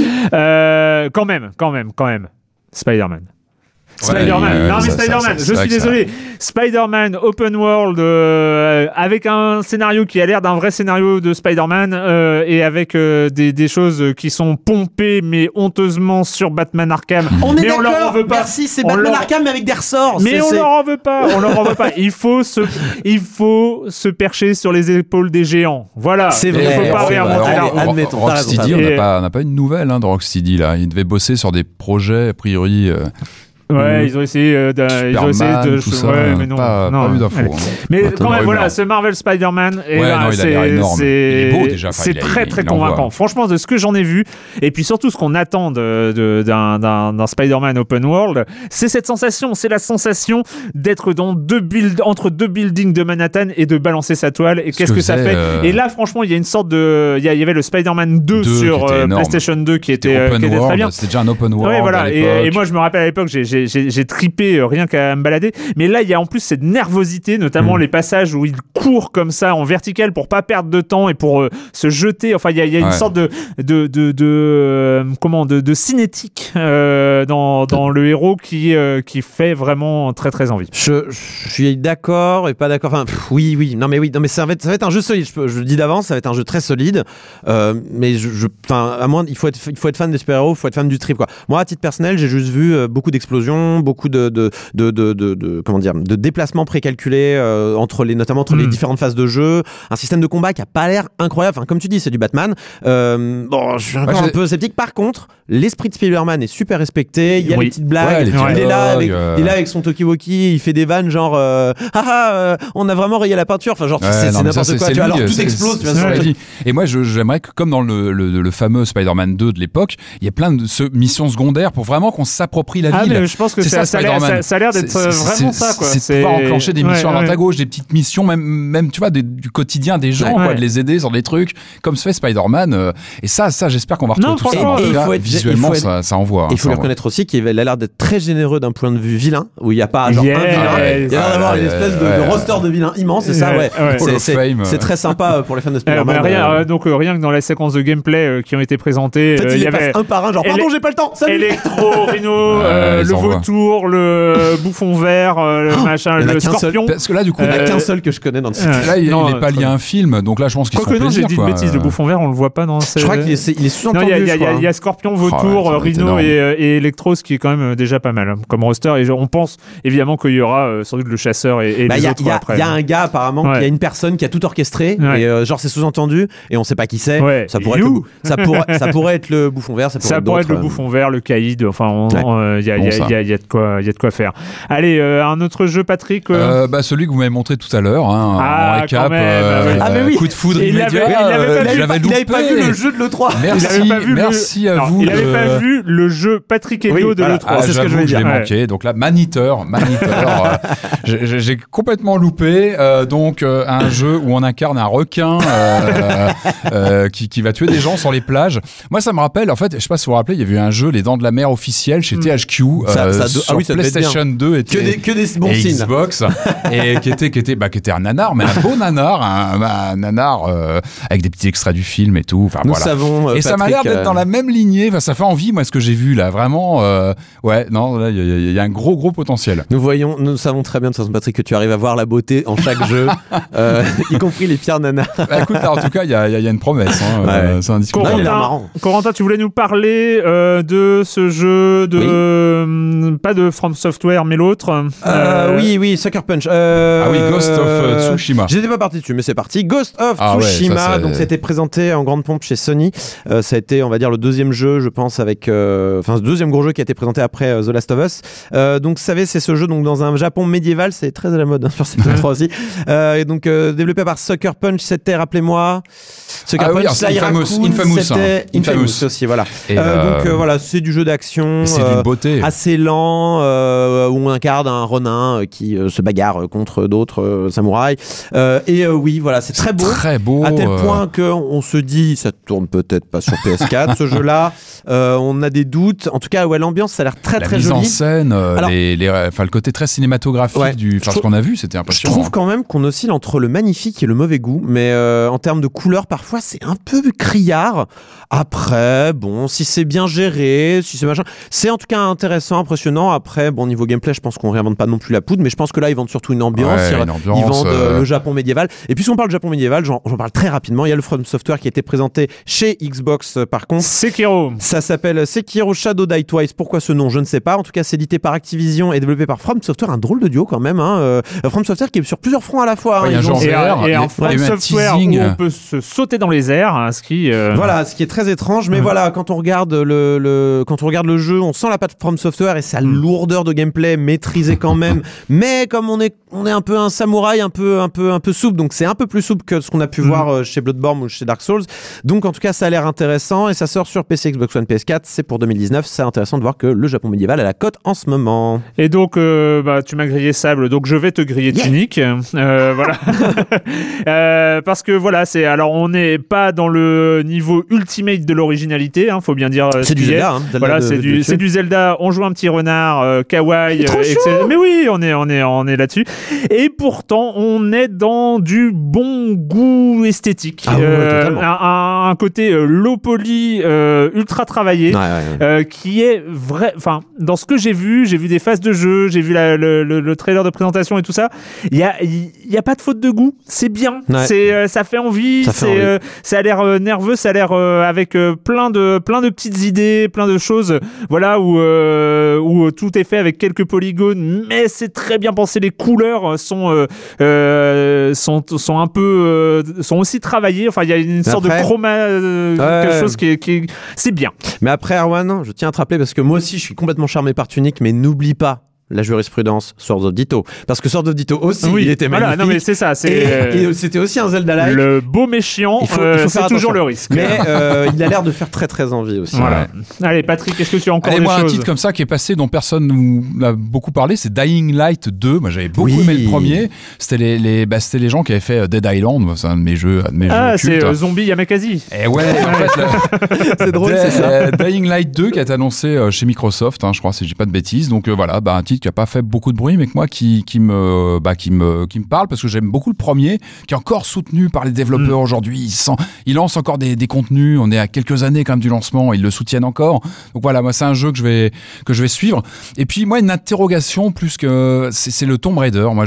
pas. Quand même. Spider-Man. Spider-Man, je suis désolé. Spider-Man Open World avec un scénario qui a l'air d'un vrai scénario de Spider-Man et avec des choses qui sont pompées mais honteusement sur Batman Arkham. On est d'accord, merci, c'est Batman Arkham mais avec des ressorts. Mais on leur en veut pas. Il faut se percher sur les épaules des géants. Voilà. C'est vrai. Il faut pas réinventer la roue. Admettons. Rocksteady, on n'a pas une nouvelle dans Rocksteady là. Ils devaient bosser sur des projets a priori. Ouais, ils ont essayé de tout ça, mais non, pas eu d'infos. Mais quand même, voilà, ce Marvel Spider-Man, c'est beau déjà. C'est très très convaincant. Franchement, de ce que j'en ai vu, et puis surtout ce qu'on attend d'un Spider-Man Open World, c'est cette sensation, c'est la sensation d'être entre 2 buildings de Manhattan et de balancer sa toile. Et qu'est-ce que ça fait Et là, franchement, il y a une sorte de, il y avait le Spider-Man 2 sur PlayStation 2 qui était très bien. C'était déjà un Open World. Ouais, voilà. Et moi, je me rappelle à l'époque, j'ai tripé rien qu'à me balader, mais là il y a en plus cette nervosité, notamment les passages où il court comme ça en vertical pour pas perdre de temps et pour se jeter. Enfin, il y a une sorte de cinétique dans le héros qui fait vraiment très très envie. Je suis d'accord et pas d'accord. Enfin, oui. Non mais ça va être un jeu solide. Je le dis d'avance, ça va être un jeu très solide. Mais à moins, il faut être fan des super-héros, il faut être fan du trip, quoi. Moi, à titre personnel, j'ai juste vu beaucoup d'explosions d'explosions, beaucoup de comment dire, de déplacements précalculés notamment entre les différentes phases de jeu, un système de combat qui a pas l'air incroyable. Enfin, comme tu dis, c'est du Batman. Bon, je suis encore un peu sceptique. Par contre, l'esprit de Spider-Man est super respecté. Il y a les petites blagues. Il est là avec son talkie-walkie. Il fait des vannes genre on a vraiment rayé la peinture. Enfin, genre c'est n'importe quoi. Alors tout explose. Et moi, j'aimerais que comme dans le fameux Spider-Man 2 de l'époque, il y a plein de missions secondaires pour vraiment qu'on s'approprie la ville. Mais je pense que ça a l'air d'être vraiment ça, quoi. C'est pouvoir enclencher des missions à droite à gauche, des petites missions, même tu vois, du quotidien des gens, quoi, de les aider sur des trucs, comme se fait Spider-Man. Et ça, j'espère qu'on va retrouver tout ça. En tout cas, visuellement, ça envoie. Il faut le reconnaître aussi qu'il a l'air d'être très généreux d'un point de vue vilain, où il n'y a pas genre un vilain. Il y a l'air d'avoir une espèce de roster de vilains immense, c'est ça, c'est très sympa pour les fans de Spider-Man. Donc rien que dans la séquence de gameplay qui ont été présentées, il y avait un par un, genre pardon, j'ai pas le temps. Electro, Rhino, le vautour, le bouffon vert, le machin, le scorpion. Parce que là, du coup, il n'y en a qu'un seul que je connais dans le site. Là, il n'est pas lié à un film, donc là, je pense qu'ils sont plaisir. J'ai dit une bêtise, le bouffon vert, on le voit pas dans. Je crois qu'il est sous-entendu. Il y a scorpion, vautour, Rhino et Electro, ce qui est quand même déjà pas mal comme roster. Et on pense évidemment qu'il y aura sans doute le chasseur et les autres après. Il y a un gars apparemment, il y a une personne qui a tout orchestré et genre c'est sous-entendu et on sait pas qui c'est. Ça pourrait être le bouffon vert, ça pourrait être le bouffon vert, le caïd. Enfin, il y a de quoi faire. Allez, un autre jeu, Patrick. Celui que vous m'avez montré tout à l'heure, en récap. Coup de foudre immédiat. Il n'avait pas vu le jeu de l'E3. Merci à vous. Il n'avait pas vu le jeu Patrick Helio de l'E3. C'est ce que je voulais dire. Je l'ai manqué. Donc là, Maniteur. J'ai complètement loupé. Donc un jeu où on incarne un requin qui va tuer des gens sur les plages. Moi, ça me rappelle, en fait, je sais pas si vous vous rappelez, il y avait eu un jeu, Les Dents de la Mer officiel chez THQ sur PlayStation 2 et que des bons signes. Xbox et qui était un nanar, mais un beau nanar, un nanar avec des petits extraits du film et tout. Enfin, Nous savons, et Patrick, ça m'a l'air d'être dans la même lignée. Enfin, ça fait envie, moi, ce que j'ai vu là. Vraiment, il y a un gros potentiel. Nous savons très bien de toute façon, Patrick, que tu arrives à voir la beauté en chaque jeu, y compris les pires nanars. Écoute, là, en tout cas, il y a une promesse. C'est indiscutable. Corentin, tu voulais nous parler de ce jeu pas de From Software, mais l'autre. Oui, Sucker Punch. Ghost of Tsushima. J'étais pas parti dessus, mais c'est parti. Ghost of Tsushima. Donc, c'était présenté en grande pompe chez Sony. Ça a été, on va dire, le deuxième jeu, je pense, le deuxième gros jeu qui a été présenté après The Last of Us. Donc, vous savez, c'est ce jeu donc dans un Japon médiéval, c'est très à la mode sur cette 3 aussi. Et donc développé par Sucker Punch, c'était, rappelez-moi, Sucker Punch, c'était Infamous aussi, voilà. Donc voilà, c'est du jeu d'action, c'est d'une beauté, assez lent, où on incarne un ronin qui se bagarre contre d'autres samouraïs. Oui, voilà, c'est très beau, à tel point qu'on se dit, ça tourne peut-être pas sur PS4 ce jeu-là. On a des doutes. En tout cas, l'ambiance, ça a l'air très jolie. La mise en scène, le côté très cinématographique ce qu'on a vu, c'était impressionnant. Je trouve quand même qu'on oscille entre le magnifique et le mauvais goût, mais en termes de couleurs, parfois, c'est un peu criard. Après, bon, si c'est bien géré, si c'est machin, c'est en tout cas intéressant, impressionnant. Après, bon, niveau gameplay, je pense qu'on réinvente pas non plus la poudre, mais je pense que là, ils vendent surtout une ambiance. Ils vendent le Japon médiéval. Et puis, si on parle de Japon médiéval, j'en parle très rapidement. Il y a le From Software qui a été présenté chez Xbox, par contre. Sekiro. Ça s'appelle Sekiro Shadow Die Twice. Pourquoi ce nom? Je ne sais pas. En tout cas, c'est édité par Activision et développé par From Software. Un drôle de duo quand même. From Software qui est sur plusieurs fronts à la fois. Et un From Software où on peut se sauter dans les airs, ce qui est très étrange. Mais voilà, quand on regarde le jeu, on sent la patte From Software et sa lourdeur de gameplay maîtrisée quand même. Mais comme on est un peu un samouraï, un peu souple, donc c'est un peu plus souple que ce qu'on a pu voir chez Bloodborne ou chez Dark Souls. Donc en tout cas, ça a l'air intéressant et ça sort sur PC, Xbox One, PS4. C'est pour 2019. C'est intéressant de voir que le Japon médiéval a la cote en ce moment. Et donc, tu m'as grillé Sable, donc je vais te griller Tunic. Voilà. Parce que voilà, on n'est pas dans le niveau ultimate de l'originalité, faut bien dire. C'est du Zelda. Voilà, c'est du Zelda. On joue un petit renard, kawaii, etc. Mais oui, on est là-dessus. Et pourtant, on est dans du bon goût esthétique. Un côté low poly, ultra travaillé, qui est vrai. Enfin, dans ce que j'ai vu des phases de jeu, j'ai vu le trailer de présentation et tout ça. Il y a pas de faute de goût. C'est bien. Ça fait envie. Ça a l'air nerveux. Ça a l'air avec plein de petites idées, plein de choses. Voilà où où tout est fait avec quelques polygones, mais c'est très bien pensé. Les couleurs sont un peu sont aussi travaillées. Enfin, il y a une sorte de chroma, quelque chose qui c'est bien. Mais après, Erwan, je tiens à te rappeler, parce que moi aussi je suis complètement charmé par Tunic, mais n'oublie pas la jurisprudence Swords of Ditto, parce que Swords of Ditto aussi, il était magnifique. Non mais c'est ça, et c'était aussi un Zelda-like. Le beau méchant, c'est toujours le risque. Mais il a l'air de faire très très envie aussi. Voilà. Allez, Patrick, est-ce que tu as encore des choses? Un titre comme ça qui est passé, dont personne nous a beaucoup parlé, c'est Dying Light 2. Moi, j'avais beaucoup aimé le premier. C'était les gens qui avaient fait Dead Island. C'est un de mes jeux c'est Zombie Yamakasi. Et ouais, en fait, c'est drôle, c'est ça. Dying Light 2 qui a été annoncé chez Microsoft, je crois, si j'ai pas de bêtises. Donc voilà, un titre qui a pas fait beaucoup de bruit, mais que moi qui me parle, parce que j'aime beaucoup le premier, qui est encore soutenu par les développeurs aujourd'hui. Ils lancent encore des contenus. On est à quelques années quand même du lancement, ils le soutiennent encore. Donc voilà, moi c'est un jeu que je vais suivre. Et puis moi, une interrogation plus que c'est le Tomb Raider. Moi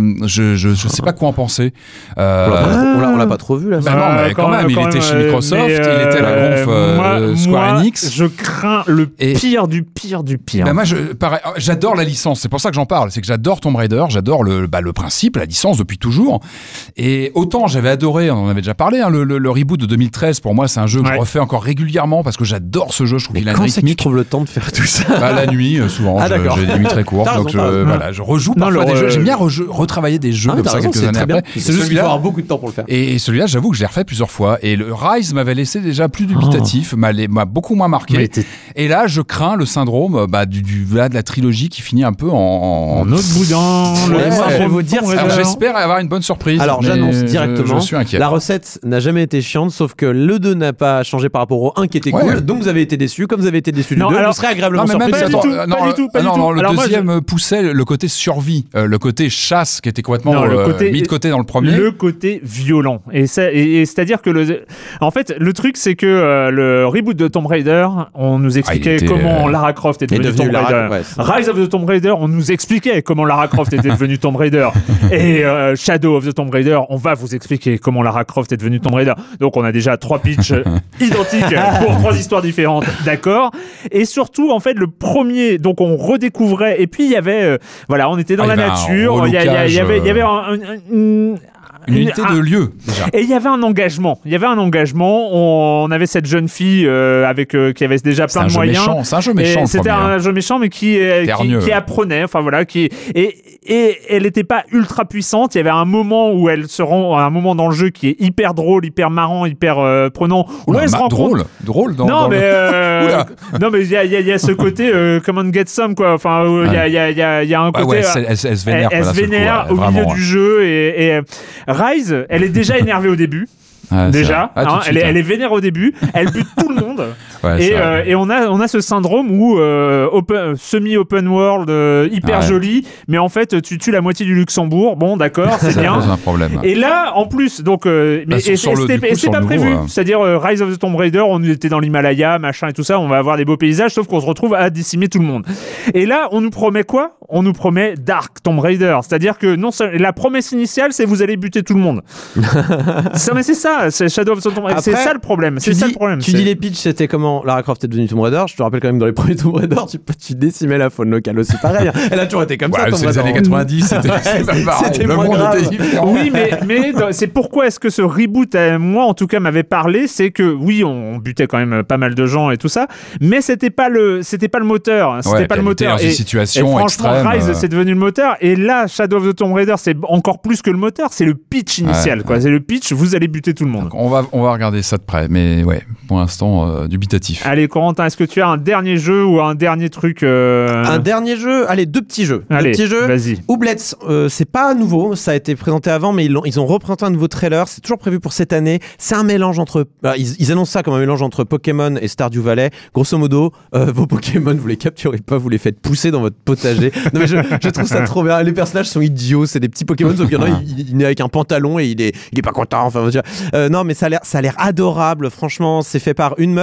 je sais pas quoi en penser. On l'a pas trop vu là. Non, mais quand même, il était chez Microsoft, il était à la conf Square Enix. Je crains le pire du pire du pire. Moi j'adore la licence, c'est pour ça que j'en parle, c'est que j'adore Tomb Raider, j'adore le principe, la licence depuis toujours. Et autant j'avais adoré, on en avait déjà parlé, le reboot de 2013, pour moi c'est un jeu que je refais encore régulièrement parce que j'adore ce jeu, je trouve qu'il a une rythmique. Quand c'est que tu trouves le temps de faire tout ça? La nuit, souvent, j'ai des nuits très courtes, donc je rejoue parfois des jeux, j'aime bien retravailler des jeux comme ça quelques années après. C'est juste qu'il faut avoir beaucoup de temps pour le faire. Et celui-là, j'avoue que je l'ai refait plusieurs fois, et le Rise m'avait laissé déjà plus dubitatif, m'a beaucoup moins marqué. Et là, je crains le syndrome de la trilogie qui finit un peu en autre boudin. Je vais vous dire, j'espère avoir une bonne surprise. Alors j'annonce directement, je suis inquiet. La recette n'a jamais été chiante, sauf que le 2 n'a pas changé par rapport au 1 qui était cool, donc vous avez été déçus. Comme vous avez été déçus du 2, vous serez agréablement surpris. Pas du tout. Le deuxième poussait le côté survie, le côté chasse qui était complètement mis de côté dans le premier. Le côté violent. Et c'est-à-dire que en fait, le truc, c'est que le reboot de Tomb Raider, on nous expliquait comment Lara Croft est devenue Tomb Raider. Rise of the Tomb Raider, on nous expliquait comment Lara Croft était devenue Tomb Raider. Et Shadow of the Tomb Raider, on va vous expliquer comment Lara Croft est devenue Tomb Raider. Donc on a déjà 3 pitchs identiques pour 3 histoires différentes, d'accord. Et surtout, en fait, le premier, donc on redécouvrait. Et puis il y avait, on était dans la nature. Il y avait une unité de lieu déjà. Et il y avait un engagement. On avait cette jeune fille qui avait déjà plein de moyens. C'est un jeu méchant. C'était un jeu méchant, mais qui apprenait. Enfin voilà, et elle n'était pas ultra puissante. Il y avait un moment où elle se rend, un moment dans le jeu qui est hyper drôle, hyper marrant, hyper prenant. Où elle se rend compte. Drôle. Non mais il y a ce côté come on get some quoi. Enfin il y a un côté. Elle se vénère. Elle se vénère au milieu du jeu et Rise, elle est déjà énervée au début. Déjà, elle est vénère au début, elle bute tout le monde. Et on a ce syndrome où semi-open world, hyper joli, mais en fait tu tues la moitié du Luxembourg. Bon, d'accord, c'est bien. C'est un problème. Et là, en plus, donc, c'était pas prévu. C'est-à-dire Rise of the Tomb Raider, on était dans l'Himalaya, machin et tout ça, on va avoir des beaux paysages, sauf qu'on se retrouve à décimer tout le monde. Et là, on nous promet quoi? On nous promet Dark Tomb Raider, c'est-à-dire que la promesse initiale, c'est vous allez buter tout le monde. Mais c'est ça. C'est Shadow of the Tomb Raider. C'est ça le problème. Tu dis les pitchs, c'était comment Lara Croft est devenue Tomb Raider. Je te rappelle quand même, dans les premiers Tomb Raider, tu décimais la faune locale aussi. Pareil. Elle a toujours été comme ça. C'est les années 90. C'était le monde était différent. Oui, mais c'est pourquoi est-ce que ce reboot, moi en tout cas, m'avait parlé. C'est que oui, on butait quand même pas mal de gens et tout ça, mais c'était pas le moteur. C'était pas le moteur. Et franchement, extrême, Rise, c'est devenu le moteur. Et là, Shadow of the Tomb Raider, c'est encore plus que le moteur. C'est le pitch initial. C'est le pitch. Vous allez buter tout le monde. Donc on va regarder ça de près, mais pour l'instant dubitatif. Allez, Corentin, est-ce que tu as un dernier jeu ou un dernier truc Un dernier jeu. Allez, 2 petits jeux. Allez, 2 petits jeux. Vas-y. Ooblets, c'est pas nouveau, ça a été présenté avant, mais ils ont représenté un nouveau trailer. C'est toujours prévu pour cette année. C'est un mélange entre. Ils annoncent ça comme un mélange entre Pokémon et Stardew Valley. Grosso modo, vos Pokémon, vous les capturez pas, vous les faites pousser dans votre potager. Non mais je trouve ça trop bien. Les personnages sont idiots, c'est des petits Pokémon, sauf qu'il y en a, il est avec un pantalon et il est pas content. Enfin, non, mais ça a l'air adorable. Franchement, c'est fait par une meuf.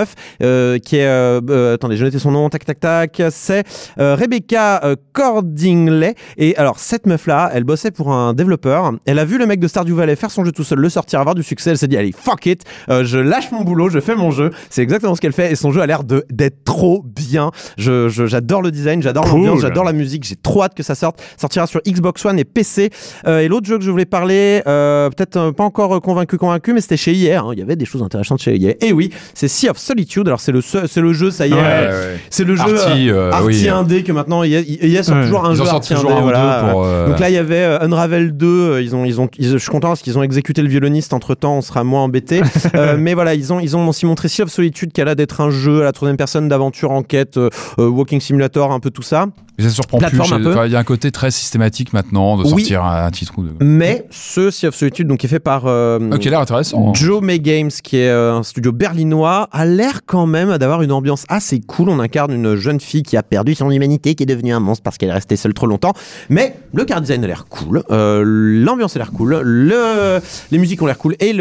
qui est attendez, je notais son nom, tac, c'est Rebecca Cordingley. Et alors, cette meuf-là, elle bossait pour un développeur. Elle a vu le mec de Stardew Valley faire son jeu tout seul, le sortir, avoir du succès. Elle s'est dit, allez, fuck it, je lâche mon boulot, je fais mon jeu. C'est exactement ce qu'elle fait et son jeu a l'air d'être trop bien. J'adore le design, j'adore l'ambiance, j'adore la musique. J'ai trop hâte que ça sorte. Sortira sur Xbox One et PC. Et l'autre jeu que je voulais parler, peut-être pas encore convaincu, mais c'était chez EA. Il y avait des choses intéressantes chez EA. Et oui, c'est Sea of Solitude. Alors c'est le jeu, ça y est, c'est le jeu Arty indé que maintenant EA sort toujours un jeu Arty indé. Donc là il y avait Unravel 2. Je suis content parce qu'ils ont exécuté le violoniste. Entre temps, on sera moins embêté. Mais voilà, ils ont aussi montré Sea of Solitude, qui a l'air d'être un jeu à la troisième personne d'aventure, enquête, walking simulator, un tout ça. Mais ça surprend plus. Il y a un côté très systématique maintenant de sortir un titre. Mais ce Sea of Solitude, donc qui est fait par qui a l'air intéressant. Joe May Games, qui est un studio berlinois, a l'air quand même d'avoir une ambiance assez cool. On incarne une jeune fille qui a perdu son humanité, qui est devenue un monstre parce qu'elle est restée seule trop longtemps. Mais le car design a l'air cool, l'ambiance a l'air cool, les musiques ont l'air cool et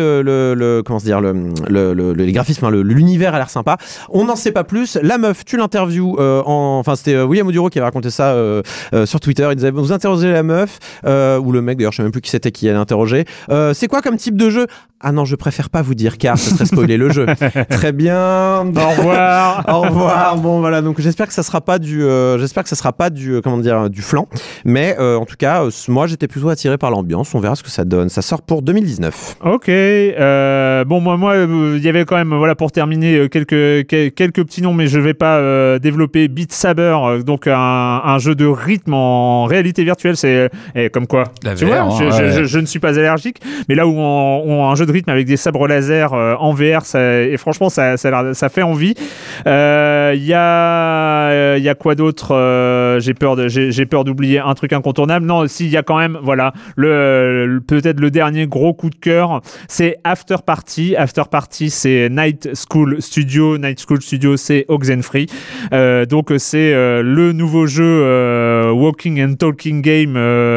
les graphismes, l'univers a l'air sympa. On n'en sait pas plus. La meuf, tu l'interviews c'était William Oduro qui avait raconté ça sur Twitter. Il disait, vous interrogez la meuf ou le mec, d'ailleurs je sais même plus qui c'était qui allait interroger. C'est quoi comme type de jeu? Ah non, je préfère pas vous dire car ça serait spoiler le jeu. Très bien. Au revoir. Au revoir. Bon voilà, donc j'espère que ça sera pas du du flan, mais en tout cas moi j'étais plutôt attiré par l'ambiance. On verra ce que ça donne. Ça sort pour 2019. Ok. Bon moi il y avait quand même pour terminer quelques petits noms, mais je vais pas développer Beat Saber, donc un jeu de rythme en réalité virtuelle. C'est comme quoi. Je ne suis pas allergique, mais là où un jeu de rythme avec des sabres laser en VR, et franchement ça fait envie. Il y a quoi d'autre? J'ai peur d'oublier un truc incontournable. Non, si, il y a quand même peut-être le dernier gros coup de cœur, c'est After Party. After Party, c'est Night School Studio, c'est Oxenfree. Donc c'est le nouveau jeu walking and talking game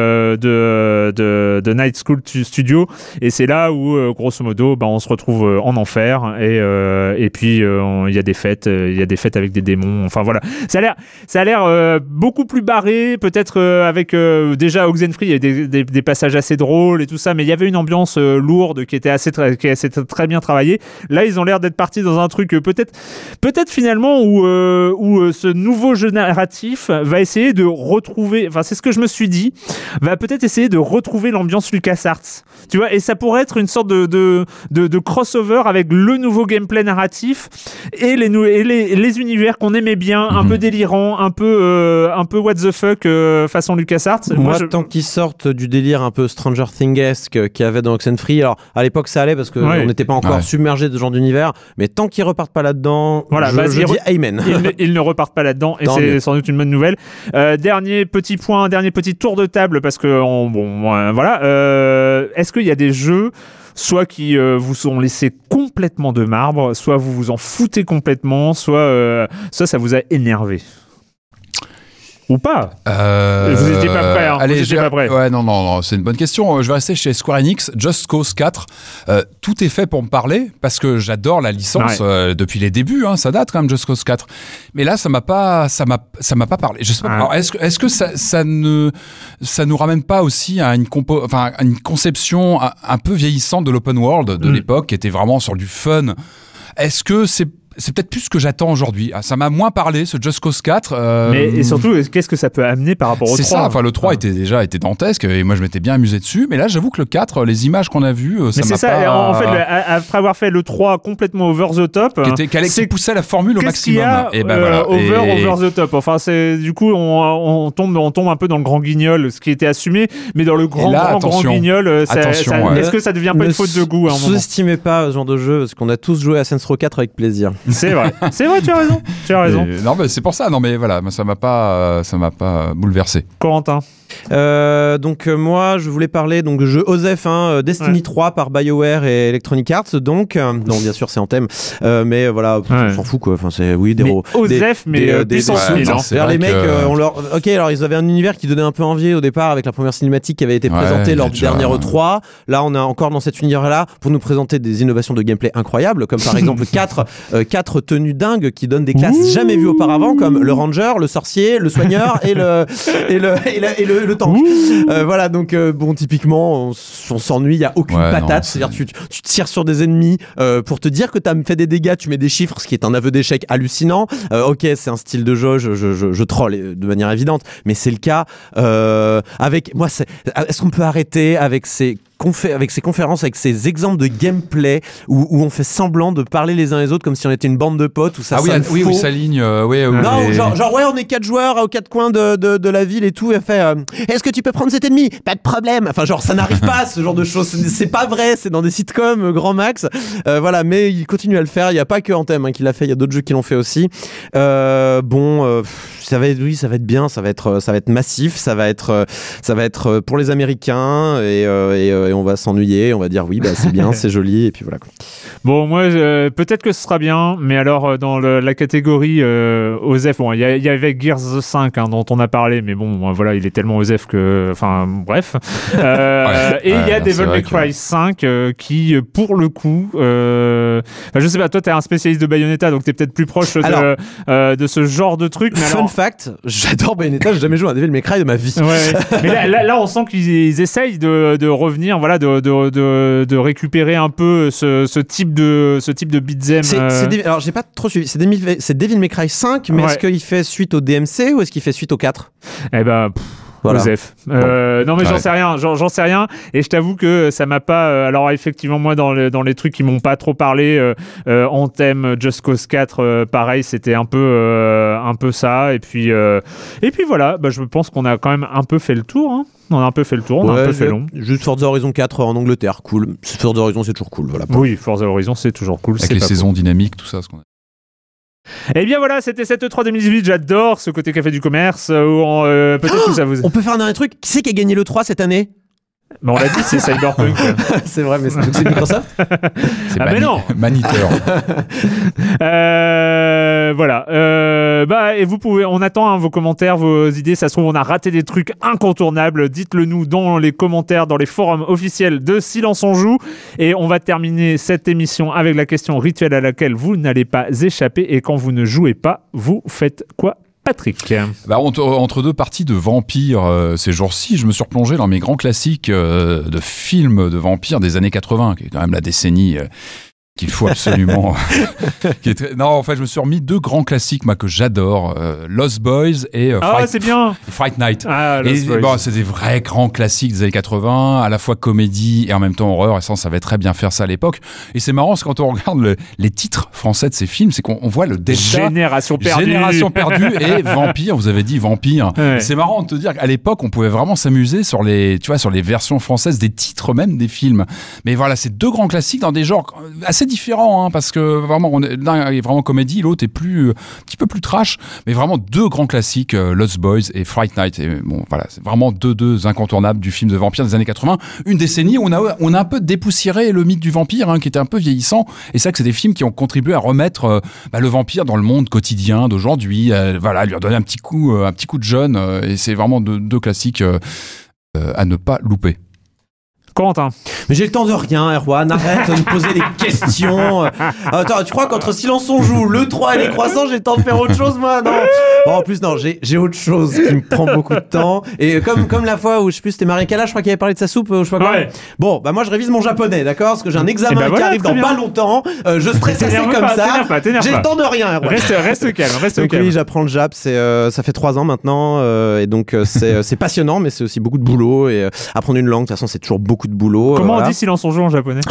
de Night School Studio, et c'est là où grosso modo on se retrouve en enfer et puis il y a des fêtes avec des démons. Enfin voilà, ça a l'air beaucoup plus barré, peut-être avec déjà Oxenfree, il y a des passages assez drôles et tout ça, mais il y avait une ambiance lourde qui était assez très bien travaillée. Là ils ont l'air d'être partis dans un truc peut-être finalement où ce nouveau jeu narratif va essayer de retrouver, c'est ce que je me suis dit, va peut-être essayer de retrouver l'ambiance LucasArts, tu vois, et ça pourrait être une sorte de crossover avec le nouveau gameplay narratif et les univers qu'on aimait bien, un peu délirant, un peu what the fuck façon LucasArts. Moi tant qu'ils sortent du délire un peu Stranger Things-esque qu'il y avait dans Oxenfree, alors à l'époque ça allait parce qu'on n'était pas encore submergé de ce genre d'univers, mais tant qu'ils repartent pas là-dedans, je dis amen. Ils ne repartent pas là-dedans et c'est sans doute une bonne nouvelle. Dernier petit tour de table, parce que est-ce qu'il y a des jeux soit qui vous sont laissés complètement de marbre, soit vous vous en foutez complètement, soit ça vous a énervé? Ou pas? Vous n'étiez pas prêt, hein. Allez, pas prêt. Ouais, non, c'est une bonne question. Je vais rester chez Square Enix. Just Cause 4. Tout est fait pour me parler parce que j'adore la licence depuis les débuts. Ça date quand même, Just Cause 4. Mais là, ça m'a pas parlé. Je sais pas. Alors, est-ce que ça nous ramène pas aussi à une conception un peu vieillissante de l'open world de l'époque, qui était vraiment sur du fun? Est-ce que c'est peut-être plus ce que j'attends aujourd'hui. Ça m'a moins parlé, ce Just Cause 4. Et surtout, qu'est-ce que ça peut amener par rapport au 3? C'est ça, le 3 était dantesque, et moi je m'étais bien amusé dessus, mais là j'avoue que le 4, les images qu'on a vues, ça m'a pas... En fait, après avoir fait le 3 complètement over the top... Qui poussait la formule au maximum. Over the top. Enfin, du coup, on tombe un peu dans le grand guignol, ce qui était assumé, mais dans le grand guignol, est-ce que ça devient pas une faute de goût à un moment? Ne sous-estimez pas ce genre de jeu, parce qu'on a tous joué à Saints Row 4 avec plaisir. C'est vrai, tu as raison. Non, mais c'est pour ça. Non, mais voilà, ça m'a pas bouleversé. Corentin. Donc moi je voulais parler de jeu OSEF, Destiny 3 par BioWare et Electronic Arts, donc bien sûr c'est en thème, mais voilà, on s'en fout quoi. Enfin c'est OSEF, mais des les mecs ok, alors ils avaient un univers qui donnait un peu envie au départ avec la première cinématique qui avait été présentée lors du dernier E3. Là on est encore dans cet univers là pour nous présenter des innovations de gameplay incroyables, comme par exemple 4 4 tenues dingues qui donnent des classes jamais vues auparavant, comme le ranger, le sorcier, le soigneur et le tank. Voilà, donc bon, typiquement, on s'ennuie, il y a aucune patate. C'est-à-dire tu tires sur des ennemis pour te dire que t'as fait des dégâts, tu mets des chiffres, ce qui est un aveu d'échec hallucinant. Ok, c'est un style de jeu, je troll de manière évidente, mais c'est le cas. Avec moi, est-ce qu'on peut arrêter avec ces conférences, avec ces exemples de gameplay où on fait semblant de parler les uns les autres comme si on était une bande de potes, où ça sonne faux. Oui, ça ligne. Non, genre ouais, on est 4 joueurs aux 4 coins de la ville et tout, et fait est-ce que tu peux prendre cet ennemi? Pas de problème. Enfin, genre, ça n'arrive pas, ce genre de choses. C'est pas vrai, c'est dans des sitcoms grand max. Voilà, mais il continue à le faire. Il n'y a pas que Anthem qui l'a fait, il y a d'autres jeux qui l'ont fait aussi. Ça va être bien, ça va être massif, ça va être pour les Américains et on va s'ennuyer, on va dire oui, bah c'est bien, c'est joli, et puis voilà. Bon, moi, peut-être que ce sera bien, mais alors dans la catégorie OSEF, bon, il y avait Gears 5 dont on a parlé, mais bon, voilà, il est tellement OSEF que, enfin, bref. Et il y a Devil May Cry 5 qui, pour le coup, je sais pas, toi, t'es un spécialiste de Bayonetta, donc t'es peut-être plus proche de ce genre de truc. Mais Fun fact, j'adore Bayonetta, j'ai jamais joué à un Devil May Cry de ma vie. Ouais. Mais là, on sent qu'ils essayent de revenir, voilà, de récupérer un peu ce type de beat'em. Alors, j'ai pas trop suivi. C'est Devil May Cry 5, mais est-ce qu'il fait suite au DMC ou est-ce qu'il fait suite au 4? Eh ben. Voilà. Joseph. Non mais j'en sais rien, et je t'avoue que ça m'a pas alors effectivement, moi dans les trucs qui m'ont pas trop parlé, Anthem, Just Cause 4, pareil, c'était un peu ça, et puis voilà, je pense qu'on a quand même un peu fait le tour, hein. On a un peu fait le tour, on a un peu fait long. Juste Forza Horizon 4 en Angleterre, cool. Forza Horizon, c'est toujours cool, voilà. Oui, Forza Horizon, c'est toujours cool. Avec les saisons dynamiques, tout ça, ce qu'on a. Eh bien voilà, c'était cette E3 2018. J'adore ce côté café du commerce. Peut-être que ça vous. On peut faire un dernier truc. Qui c'est qui a gagné l'E3 cette année? On l'a dit, c'est Cyberpunk. C'est vrai, mais c'est Microsoft. C'est mais non. Maniteur. Voilà. Et vous pouvez. On attend vos commentaires, vos idées. Ça se trouve, on a raté des trucs incontournables. Dites-le nous dans les commentaires, dans les forums officiels de Silence on Joue. Et on va terminer cette émission avec la question rituelle à laquelle vous n'allez pas échapper. Et quand vous ne jouez pas, vous faites quoi, Patrick? Entre deux parties de vampires ces jours-ci, je me suis replongé dans mes grands classiques de films de vampires des années 80, qui est quand même la décennie qu'il faut absolument... Non, en fait, je me suis remis 2 grands classiques que j'adore, Lost Boys et Fright Night. C'est des vrais grands classiques des années 80, à la fois comédie et en même temps horreur, et ça savait très bien faire ça à l'époque. Et c'est marrant, c'est quand on regarde les titres français de ces films, c'est qu'on voit le delta. Génération perdue et vampire, vous avez dit vampire. Ouais. C'est marrant de te dire qu'à l'époque, on pouvait vraiment s'amuser sur les versions françaises des titres même des films. Mais voilà, c'est 2 grands classiques dans des genres assez différents, parce que vraiment, l'un est vraiment comédie, l'autre est un petit peu plus trash, mais vraiment 2 grands classiques, Lost Boys et Fright Night. Et bon, voilà, c'est vraiment deux incontournables du film de vampire des années 80. Une décennie où on a un peu dépoussiéré le mythe du vampire, qui était un peu vieillissant. Et c'est vrai que c'est des films qui ont contribué à remettre le vampire dans le monde quotidien d'aujourd'hui, lui redonner un petit coup de jeune. Et c'est vraiment 2 classiques à ne pas louper. Corentin. Mais j'ai le temps de rien, Erwan, arrête de me poser des questions. Attends, tu crois qu'entre Silence on Joue, l'E3 et les croissants, j'ai le temps de faire autre chose, moi? Non. Bon, en plus, non, j'ai autre chose qui me prend beaucoup de temps. Et comme la fois où, je sais plus, c'était Marie Kala, je crois qu'il avait parlé de sa soupe, je sais pas quoi. Ouais. Bon, moi je révise mon japonais, d'accord? Parce que j'ai un examen qui arrive dans pas longtemps. Je stresse assez comme ça. J'ai le temps de rien, Erwan. Reste calme, donc, calme. Oui, j'apprends le Jap, ça fait 3 ans maintenant. Et donc, c'est passionnant, mais c'est aussi beaucoup de boulot. Et apprendre une langue, de toute façon, c'est toujours beaucoup de boulot. Comment on dit Silence on Joue en japonais?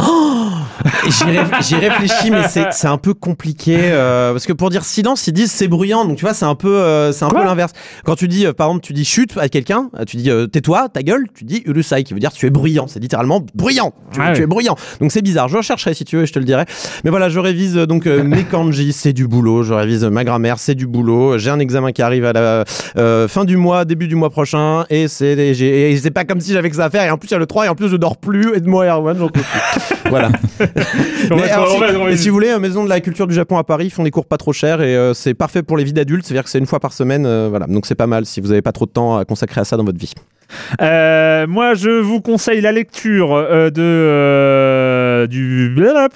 J'y réfléchis, mais c'est un peu compliqué parce que pour dire silence, ils disent c'est bruyant, donc tu vois, c'est un peu l'inverse. Quand tu dis, par exemple, tu dis chut à quelqu'un, tu dis tais-toi, ta gueule, tu dis urusai, qui veut dire tu es bruyant. C'est littéralement bruyant. Tu es bruyant. Donc c'est bizarre. Je rechercherai si tu veux, je te le dirai. Mais voilà, je révise donc mes kanji, c'est du boulot. Je révise ma grammaire, c'est du boulot. J'ai un examen qui arrive à la fin du mois, début du mois prochain, et c'est pas comme si j'avais que ça à faire. Et en plus il y a le 3 et en plus je dors plus. Et de moi, Erwan, j'en peux plus. Voilà. Si vous voulez, Maison de la Culture du Japon à Paris, ils font des cours pas trop chers et c'est parfait pour les vies d'adultes. C'est-à-dire que c'est une fois par semaine. Voilà. Donc c'est pas mal si vous n'avez pas trop de temps à consacrer à ça dans votre vie. Moi, je vous conseille la lecture de du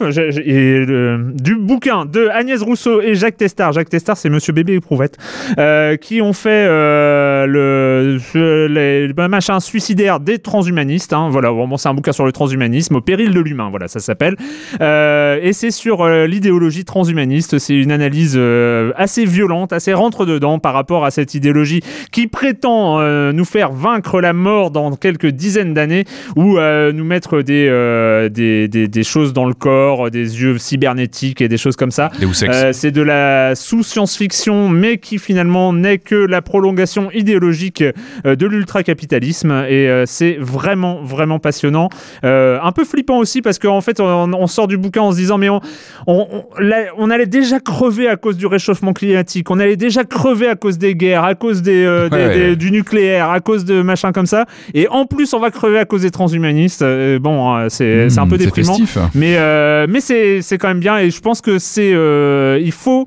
bouquin de Agnès Rousseau et Jacques Testard. Jacques Testard, c'est Monsieur Bébé Éprouvette, qui ont fait les machins suicidaires des transhumanistes. Hein, voilà, vraiment, c'est un bouquin sur le transhumanisme au péril de l'humain. Voilà, ça s'appelle. Et c'est sur l'idéologie transhumaniste. C'est une analyse assez violente, assez rentre-dedans par rapport à cette idéologie qui prétend nous faire vaincre la mort dans quelques dizaines d'années ou nous mettre des choses dans le corps, des yeux cybernétiques et des choses comme ça. C'est de la sous-science-fiction, mais qui finalement n'est que la prolongation idéologique de l'ultra-capitalisme. Et c'est vraiment, vraiment passionnant. Un peu flippant aussi, parce qu'en fait, on sort du bouquin en se disant, mais on allait déjà crever à cause du réchauffement climatique, on allait déjà crever à cause des guerres, à cause du nucléaire, à cause de machins comme ça, et en plus on va crever à cause des transhumanistes. C'est un peu déprimant, mais c'est quand même bien, et je pense que il faut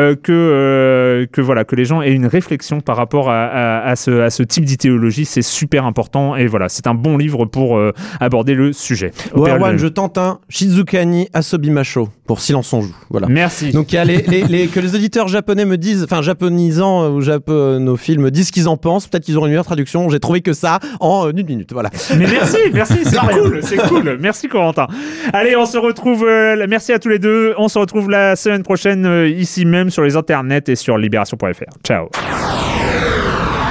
que les gens aient une réflexion par rapport à ce type d'idéologie. C'est super important, et voilà, c'est un bon livre pour aborder le sujet. Erwan, je tente un Shizukani Asobi Macho pour Silence on joue. Voilà. Merci. Donc il y a que les auditeurs japonais me disent, enfin japonisants ou japonophiles me disent ce qu'ils en pensent. Peut-être qu'ils auront une meilleure traduction. J'ai trouvé que ça en une minute. Voilà. Mais merci, c'est cool. Merci Corentin. Allez, on se retrouve. Merci à tous les deux. On se retrouve la semaine prochaine ici même sur les internets et sur libération.fr. Ciao.